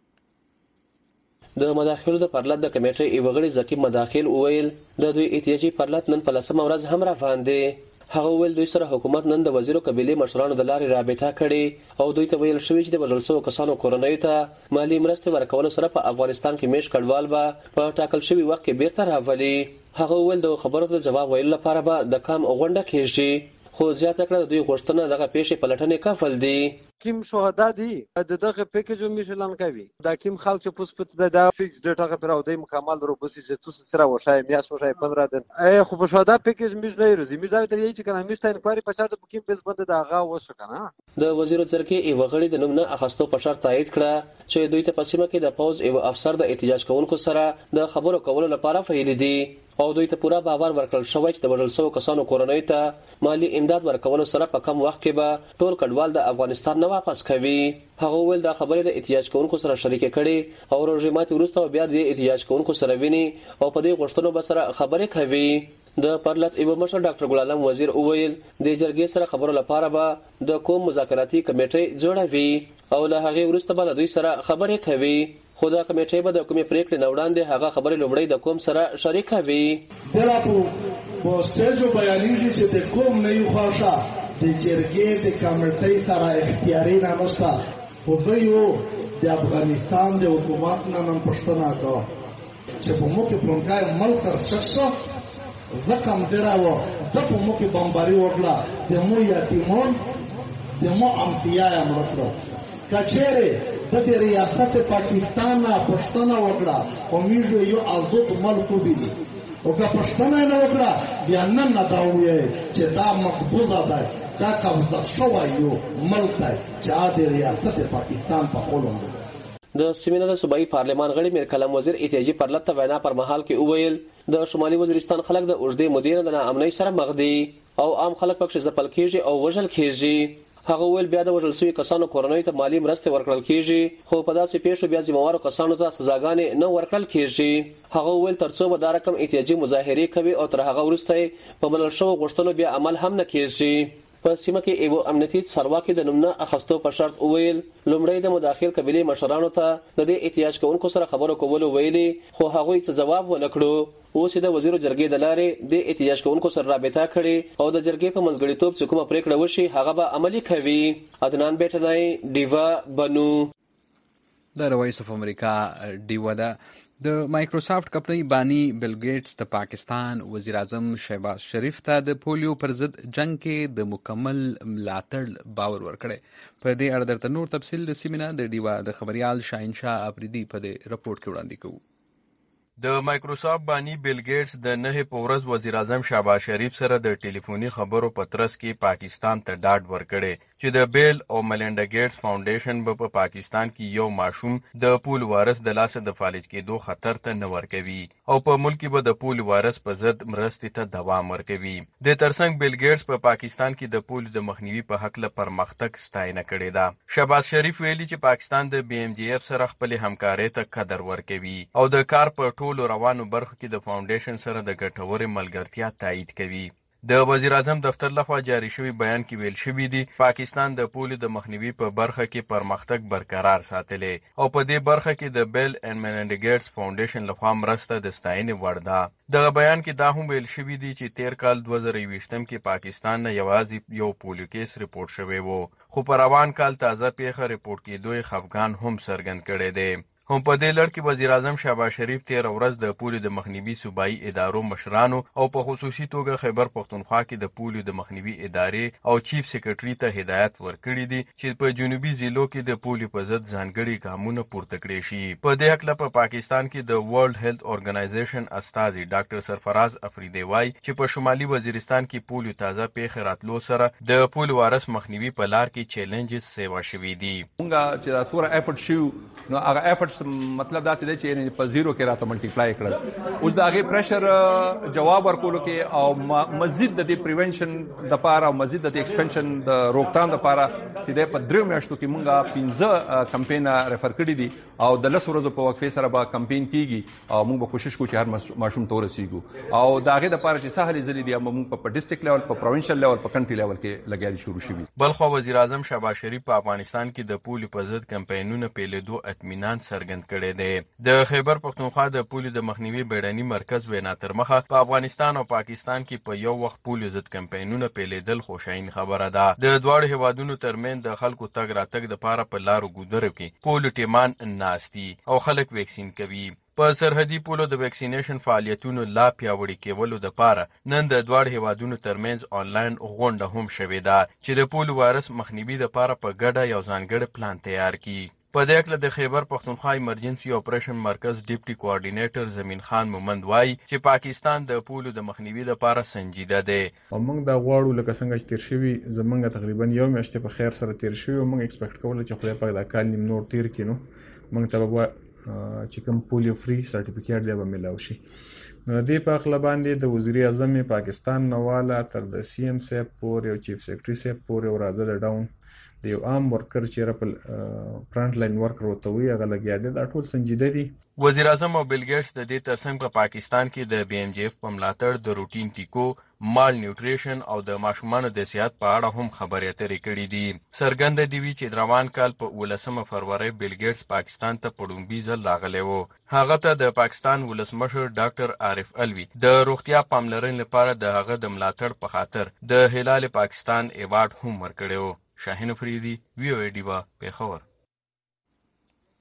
د مداخلو د پرلط د کمیټې یو غړي زکیم مداخل وویل د دوی احتیاجي پرلط نن په لسمه ورځ هم روان دی. هغه ویل دوی سره حکومت نن د وزیرو قبيله مشرانو د لارې رابطه کړي او دوی ته ویل شوی چې د وژل شوو کسانو کورنۍ ته مالی مرستې ورکول سره په افغانستان کې میش کډوال به په ټاکل شوی وخت کې بیرته راولي. هغه ویل د خبرو د جواب ویلو لپاره به د کام غونډه کېږي، خو زیاته کړه دوی غوښتنه دغه پیښې پلټنې کفل دي. کیم شهدا دي د دغه پیکیج میشلان کوي دا کیم خلک چې پوس پت د فیکس ډیټا غو او د مکمل رو بس چې تاسو سره وشای میاس وشای پندرہ دن ای خو په شهدا پیکیج میش نه روزي میدا ته یی چې کنه میشته انکوایری په شرط کیم بیس بند دا غا وسو کنه. د وزیر جرګې یو غړي د نوم نه اخستو په شرط تایید کړه چې دوی ته پسیمه کې د پوز یو افسر د احتجاج کوونکو سره د خبرو کولو لپاره فعال دي او دوی ته پورا باور ورکړل شوی چې د وژل شوو کسانو کورنۍ ته مالی امداد ورکول سره په کم وخت کې به ټول کډوال د افغانستان نه واپس کوي. هغه ویل دا خبره د احتجاج کوونکو سره شریک کړي او روزمات ورسته بیا د احتجاج کوونکو سره ویني او په دې غوښتنو به سره خبرې کوي. د پرلط ایو مشر ډاکټر ګل عالم وزیر اویل د جرګې سره خبرو لپاره به د کوم مذاکراتي کمیټې جوړوي او له هغه ورسته به دوی سره خبرې کوي. خدا کمیټې به د کومې پریکړې نه وړاندې هغه خبرې لومړی د کوم سره شریکوي. بلکې په سټیج بیانېږي چې د کوم نه یو خاصه د جرګې د کمیټې سره اختیاري نه نشته. خو دوی د افغانستان د حکومت نه نن پښتنه کوي چې په موږ پرونکای ملک شخص زکم دراو د په موږ بمباري وکړه د مو یتیمون د مو امتیا امرتو کچېره د ریاست پاکستان پښتنه وکړه او موږ یو آزاد ملک وبیلی او که پښتنه نه وکړه بیا نن نه دا وایي چې دا مقبوضه ده دا قبضه شوی یو ملک دی چې د ریاست پاکستان په خپل ومني. د سیمینار د صوبایي پارلمان غړي میر کلام وزیر احتیاجي پرلط ته وینا پر مهال کې وویل د شمالي وزیرستان خلک د اوږدې مودې نه د ناامنۍ سره مخ دي او عام خلک پکې ځپل کېږي او وژل کېږي. هغه ویل بیا د وژل شوي کسانو کورنۍ ته مالی مرستې ورکړل کېږي خو په داسې پیښو بیا ذمهوارو کسانو ته سزاګانې نه ورکړل کېږي. هغه ویل ترڅو به دا رقم احتیاجي مظاهرې کوي او تر هغه وروسته په منل شوو غوښتنو بیا عمل هم نه کېږي. په سیمه کې ایوو امنیتي څارواکي د نوم نه اخیستو په شرط وویل لومړی د مداخل قبیلې مشرانو ته د دې احتیاج کوونکو سره خبرو کولو ویلي خو هغوی څه ځواب ونه کړو. اوس د وزیرو جرګې د لارې د احتیاج کوونکو سره رابطه کړي او د جرګې په منځګړیتوب چې کومه پریکړه وشي هغه به عملي کوي. عدنان بیټنای ډیوا بنو د وایس اف امریکا ډیوا ده. د مایکروسافت کمپنۍ بانی بل ګیټس د پاکستان وزیر اعظم شهباز شریف ته د پولیو پر ضد جنگ کې د مکمل ملاتړ باور ورکړی. په دې اړه درته نور تفصیل د سیمینار د ډیوا د خبريال شاهین شاه افریدي په دې رپورټ کې وړاندې کوو. د مایکروسافت بانی بل ګیټس د نه په ورځ وزیر اعظم شهباز شریف سره د ټلیفوني خبرو په ترڅ کې پاکستان ته ډاډ ورکړي چې د بیل او ملینډا ګیټس فاونډیشن به په پاکستان کې یو ماشوم د پول وارث د لاسه د فالج کېدو خطر ته نه ورکوي او په ملک کې به د پول وارث په ضد مرستې ته دوام ورکوي. د ترڅنګ بل ګیټس په پاکستان کې د پول د مخنیوي په حق له پرمختګ ستاینه کړې ده. شهباز شریف ویلي چې پاکستان د بی ام جی ایف سره خپل همکارۍ ته قدر ورکوي او د کار په ټولو روانو برخو کې د فاونډیشن سره د ګټورې ملګرتیا تایید کوي. د وزیر اعظم دفتر لخوا جاری شوی بیان کې ویل شوی دی پاکستان د پولیو د مخنیوي په برخه کې پرمختګ برقرار ساتلی او په دې برخه کې د بیل اینڈ میلینډا ګیټس فاونډیشن لخوا مرسته د ستاینې وړ ده. دغه بیان کې دا هم ویل شوی دی چې تیر کال دوه زره یوویشتم کې پاکستان نه یوازې یو پولیو کیس ریپورټ شوی وو خو په روان کال تازه پیښه ریپورټ کېدو خفګان هم څرګند کړی دی. هم په دې لړ کې وزیر اعظم شهباز شریف تیر ورځ د پولیو د مخنیوي صوبایي ادارو مشرانو او په خصوصي توګه خیبر پښتونخوا کې د پولیو د مخنیوي ادارې او چیف سیکریټري ته هدایت ورکړي دي چې په جنوبي ضلعو کې د پولیو په ضد ځانګړي ګامونه پورته کړي شي. په دې هکله په پاکستان کې د ورلد هیلث اورګنایزیشن استازي ډاکټر سرفراز افریدی وایي چې په شمالي وزیرستان کې پولیو تازه پیښې راتلو سره د پولیو وارث مخنیوي په لار کې چیلنجز سیوا شوي دي. موږ چې دا سوره افورت شو نو هغه افورت مطلب دا څه دی چې په زیرو کې راته ملټیپلای کړل. اوس د هغې پریشر جواب ورکولو کې او مزید د دې پریونشن دپاره او مزید د دې ایکسپنشن د روکتام دپاره چې دی په دریو میاشتو کې موږ پنځه کمپینه ریفر کړي دي او د لسو ورځو په وقفې سره به کمپین کیږي او موږ به کوشش کوو چې هر ماشوم ته ورسیږو او د هغې دپاره چې څه هلې ځلې دي موږ په ډسټرکټ لیول په پروینشل لیول په کنټري لیول کې لګیا دي شروع شوي. بلخوا وزیر اعظم شهباز شریف په افغانستان کې د پولیو په ضد کمپینونه پیلېدو اطمینان څرګند کړی دی. د خیبر پښتونخوا د پولیو د مخنیوي بیړني مرکز وینا تر مخه په افغانستان او پاکستان کې په یو وخت پولیو ضد کمپینونه پیلېدل خوشاین خبره ده. د دواړو هیوادونو ترمنځ د خلکو تګ راتګ دپاره په لارو ګودرو کې پولیو ټیمان ناست دي او خلک ویکسین کوي. په سرحدي پولو د ویکسینیشن فعالیتونو لا پیاوړي کولو دپاره نن د دواړو هیوادونو ترمنځ آنلاین غونډه هم شوې ده چې د پولیو وایرس مخنیوي دپاره په ګډه یو ځانګړی پلان تیار کړي. په دې هکله د خیبر پښتونخوا ایمرجنسي اپریشن مرکز ډیپټي کوارډینیټر زمین خان مومند وایي چې پاکستان د پولیو د مخنیوي لپاره سنجیده دی. موږ دا غواړو لکه څنګه چې تیر شوي زمونږ تقریبا یو میاشتې په خیر سره تیر شوي او موږ ایکسپیکټ کوله چې خدای پاک دا کال نیم نور تیر کړي نو موږ ته به چې کوم پولیو فری سرټیفیکیټ دی به میلاو شي. نو دې په هکله باندې د وزیر اعظم پاکستان نواله تر د سی ایم صاحب پورې او چیف سیکریټري صاحب پورې او راځه د ډاون د یو عام ورکر چې رپل فرنٹ لاین ورکر وته وي هغه لګیا دي دا ټول سنجیده دي. وزیر اعظم او بل ګیټس د دې ترڅنګ په پاکستان کې د بی ام جی ایف په ملاتړ د روټین ټیکو مال نیوټریشن او د ماشومانو د صحت په اړه هم خبرې اترې کړې دي. څرګنده دی وی چې روان کال په ولسمه فروری بل ګیټس پاکستان ته په لومړي ځل راغلی و. هغه ته د پاکستان ولسمشر ډاکټر عارف الوی د روغتیا پاملرنې لپاره د هغه د ملاتړ په خاطر د هلال پاکستان ایوارډ هم ورکړی و. شاهین افریدي وی او ای ډیوا پیښور.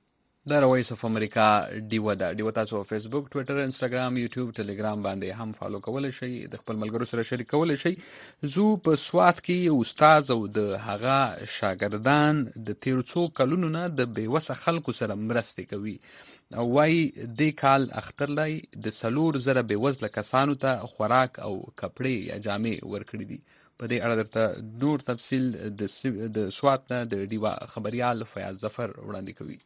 د وایس اف امریکا ډیو دا ډیو تاسو فیسبوک ټوئیټر انسټاګرام یوټیوب ټلګرام باندې هم فالو کولای شئ د خپل ملګرو سره شریک کولای شئ زو په سوات کې یو استاد او د هغه شاګردان د تیر څو کلونو نه د بیوسه خلکو سره مرسته کوي او وايي د کال اخترلای د سلور زره بیوزله کسانو ته خوراک او کپڑے یا جامې ورکړي دي په دې اړه درته نور تفصیل د سوات نه د ډیوا خبريال فیاض ظفر وړاندې کوي.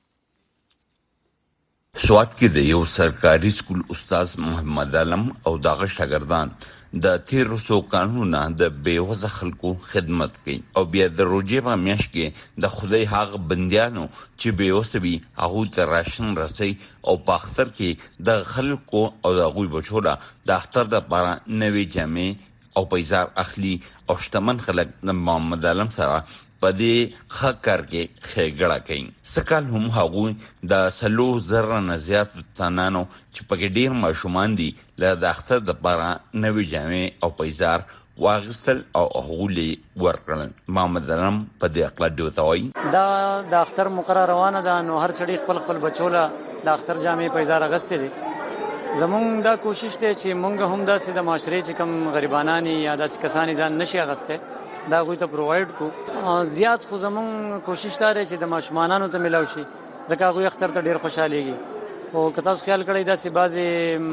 سوات کې د یو سرکاري سکول استاد محمد علم او دغه شاګردان د تیر څو کلونو نه د بیوزله خلکو خدمت کوي او بیا د روزې په میاشت کې د خدای هغه بندیانو چې بیوزله وي هغه ته راشن رسي او په اختر کې د خلکو او د غوي بچولا د اختر د لپاره نوې جامې او پیسې اخلي او شتمن خلک د محمد علم سره په دې خکر کې خېګړه کوي. سکل هم هغه د سلو زره نه زیات تنانو چې په ډیر ماشومان دي له د اختر د لپاره نوې جامې او پیسې واغستل او هغولي ورکړل. محمد علم په دې اقلا دیوتاوي دا د اختر مقرره روانه ده نو هر سړي خپل خپل بچوله د اختر جامې پیسې راغستې دي. زمونږ دا کوشش دی چې مونږ هم داسې د معاشرې چې کم غریبانانی یا داسې کسانی ځان نشي اغسته دا غوي ته پرووایډ کو زیات خو زمون کوشش داره چې د ماشومانانو ته ملاوي شي ځکه غوي اختر ته ډیر خوشاليږي او که تاسو خیال کړئ دا سي بازي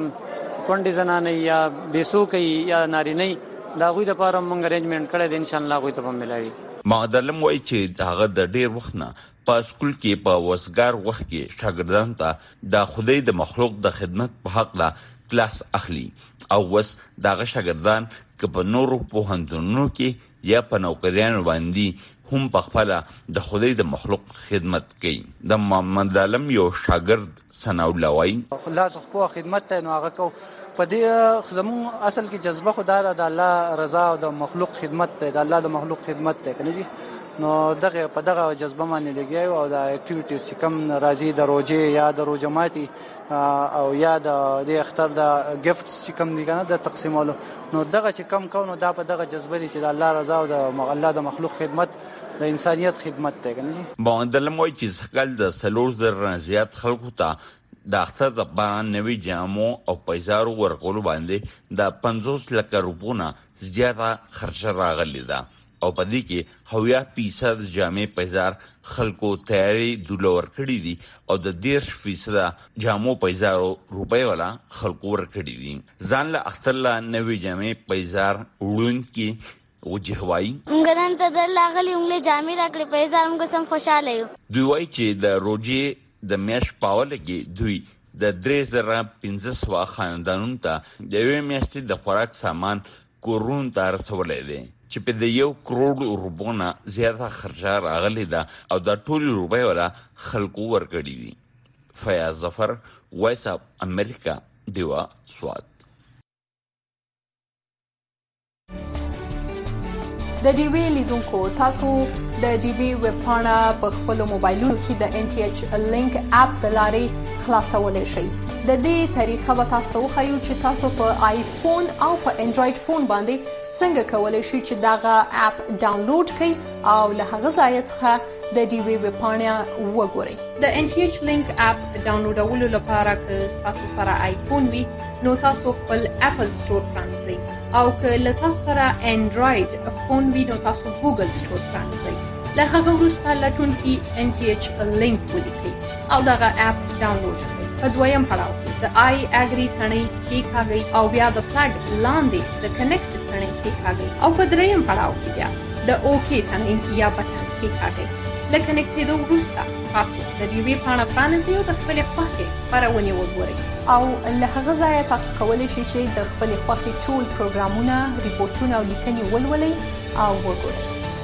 کونډي زنانه یا بیسو کوي یا نارینه دا غوي د پاره مونږ ارینجمنت کړی دی ان شاء الله غوي ته ملاوي. معدلم وای چې هغه د ډیر وخت نه په سکول کې په وسګار وخت کې شاګردان ته د خدای د مخلوق د خدمت په حق لا کلاس اخلي او وس دغه شاګردان که په نورو پوهنتونونو کې یا په نوکریانو باندې هم په خپل د خدای د مخلوق خدمت کوي. د محمد علم یو شاګرد سناولا وای خلاص خو خدمت ته نو هغه کو په دې زمون اصل کې جذبه خدای د الله رضا او د مخلوق خدمت ته د الله د مخلوق خدمت ته کنه جی نو دغه په دغه جذبه باندې لګي او د اکټیویټیز چې کم راځي د روزې یا د روزماتي او یا د اختر د گیفټس چې کم دي کنه د تقسیمولو نو دغه چې کم کو نو دا په دغه جذبه دي چې د الله رضا او د الله د مخلوق خدمت د انسانيت خدمت ته کنه جی باندې لموي چې سکل د سلور زر زیات خلکو ته د اختر د باندې نوې جامو او پیسې ورکول باندې د پنځوس لک روپونه زیاته خرچه راغلی ده او په دې کې هویا فیصد جامې پیسې خلکو تیاری دولور کړی دي او د دیرش فیصد جامو پیسې روپۍ والا خلکو ور کړی دي. ځان له اختر لا نوې جامې پیسې وړون کې وجهوي موږ نن ته د لاغلی موږ جامې راکړې پیسې موږ سم خوشاله یو. دوی وایي چې د روزې د میاش پاول کې دوی د درې زره پنځه سوه خاندانونو ته د یوې میاشتې د خوراک سامان کورونو ته رسولی دی چې په د یو کروڑ روپونه زیاته خرچه راغلی ده او د ټولو روپۍ والا خلکو ورکړي دي. فیاض ظفر وایس اف امریکا ډیوا سوات. د ډیوی لیدونکو تاسو د ډیوی ویب پاڼه په خپل موبایلونو کې د ان ټي ایچ لینک اپ د لارې خلاصولای شئ. د دې طریقه به تاسو ته وښیو چې تاسو په آیفون او په انډراید فون باندې څنګه کولای شئ چې داغه اپ ډاونلوډ کړئ او له هغه ځای څخه د ډیوی ویب پاڼه وګورئ. د ان ټي ایچ لینک اپ ډاونلوډولو لپاره که تاسو سره آیفون وي نو تاسو خپل اپل سٹور پرانځئ او که له تاسو سره انډراید فون وي نو تاسو ګوګل سٹور پرانځئ. له هغه وروسته لټون کې ان ټي ایچ لینک ولیکئ او دغه اپ ډاونلوډ کړئ. په دویم پړاو کې د آی اګری تڼۍ کېکاږئ او بیا د فلګ لاندې د کنیکټ تڼۍ کېکاږئ او په دریم پړاو کې بیا د اوکې تڼۍ یا بټن کېکاږئ. له کنیکټ کېدو وروسته تاسو د ډیوی پاڼه پرانیزئ او د خپلې خوښې خپرونې وګورئ او له هغه ځایه تاسو کولی شئ چې د خپلې خوښې ټول پروګرامونه ریپورټونه او لیکنې ولولئ او وګورئ.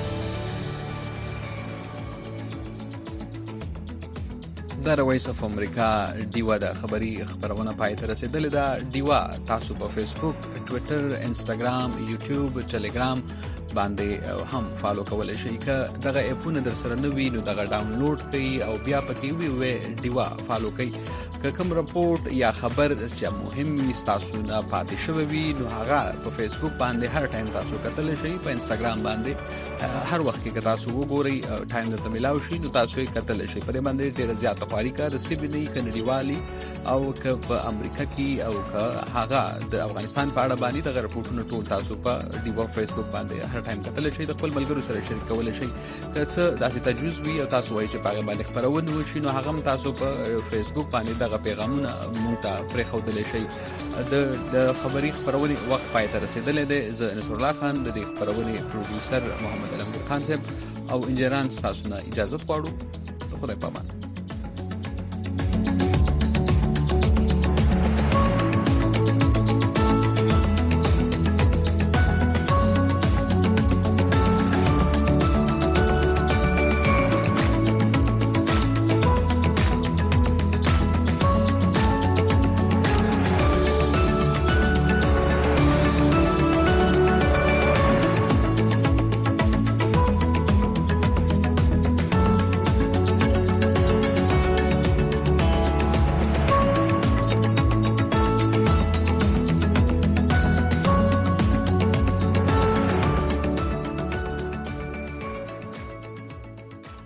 دا وایس اف امریکا ډیوا د خبري خبرونه پای ته رسیدلې ده. ډیوا تاسو په فیسبوک، ټوئیټر، انسټاګرام، یوټیوب، ټلګرام باندې هم فالو کولای شئ. که دغه اپونه در سره نه وي نو دغه ډاونلوډ کړئ او بیا پکې وی وی ډیوا فالو کړئ. که کوم رپورټ یا خبر چې مهم وي تاسو نه پاتې شوی وي نو هغه په فیسبوک باندې هر ټایم تاسو کتلی شئ، په انسټاګرام باندې هر وخت کې تاسو وګورئ ټایم درته میلاو شي نو تاسو یې کتلی شئ. په دې باندې ډېره زیاته خواریکه رسېبې نه وي که نړیوالي او که په امریکا کې او که هغه د افغانستان په اړه باندې دغه رپورټونه ټول تاسو په ډیوا فیسبوک باندې هر ټایم کتلی شئ، د خپل ملګرو سره شریک کولی شئ. که څه داسې تجویز وي او تاسو وایئ چې په هغې باندې خپرونه وشي نو هغه هم تاسو په فیسبوک باندې دغه پیغامونه موږ ته پرېښودلی شئ. د خبري خپرونې وخت پای ته رسېدلی دی. زه نصر الله خان د دې خپرونې پروډیوسر محمد علمګیر خان صاحب او انجینران ستاسو نه اجازت غواړو. خدای پامان.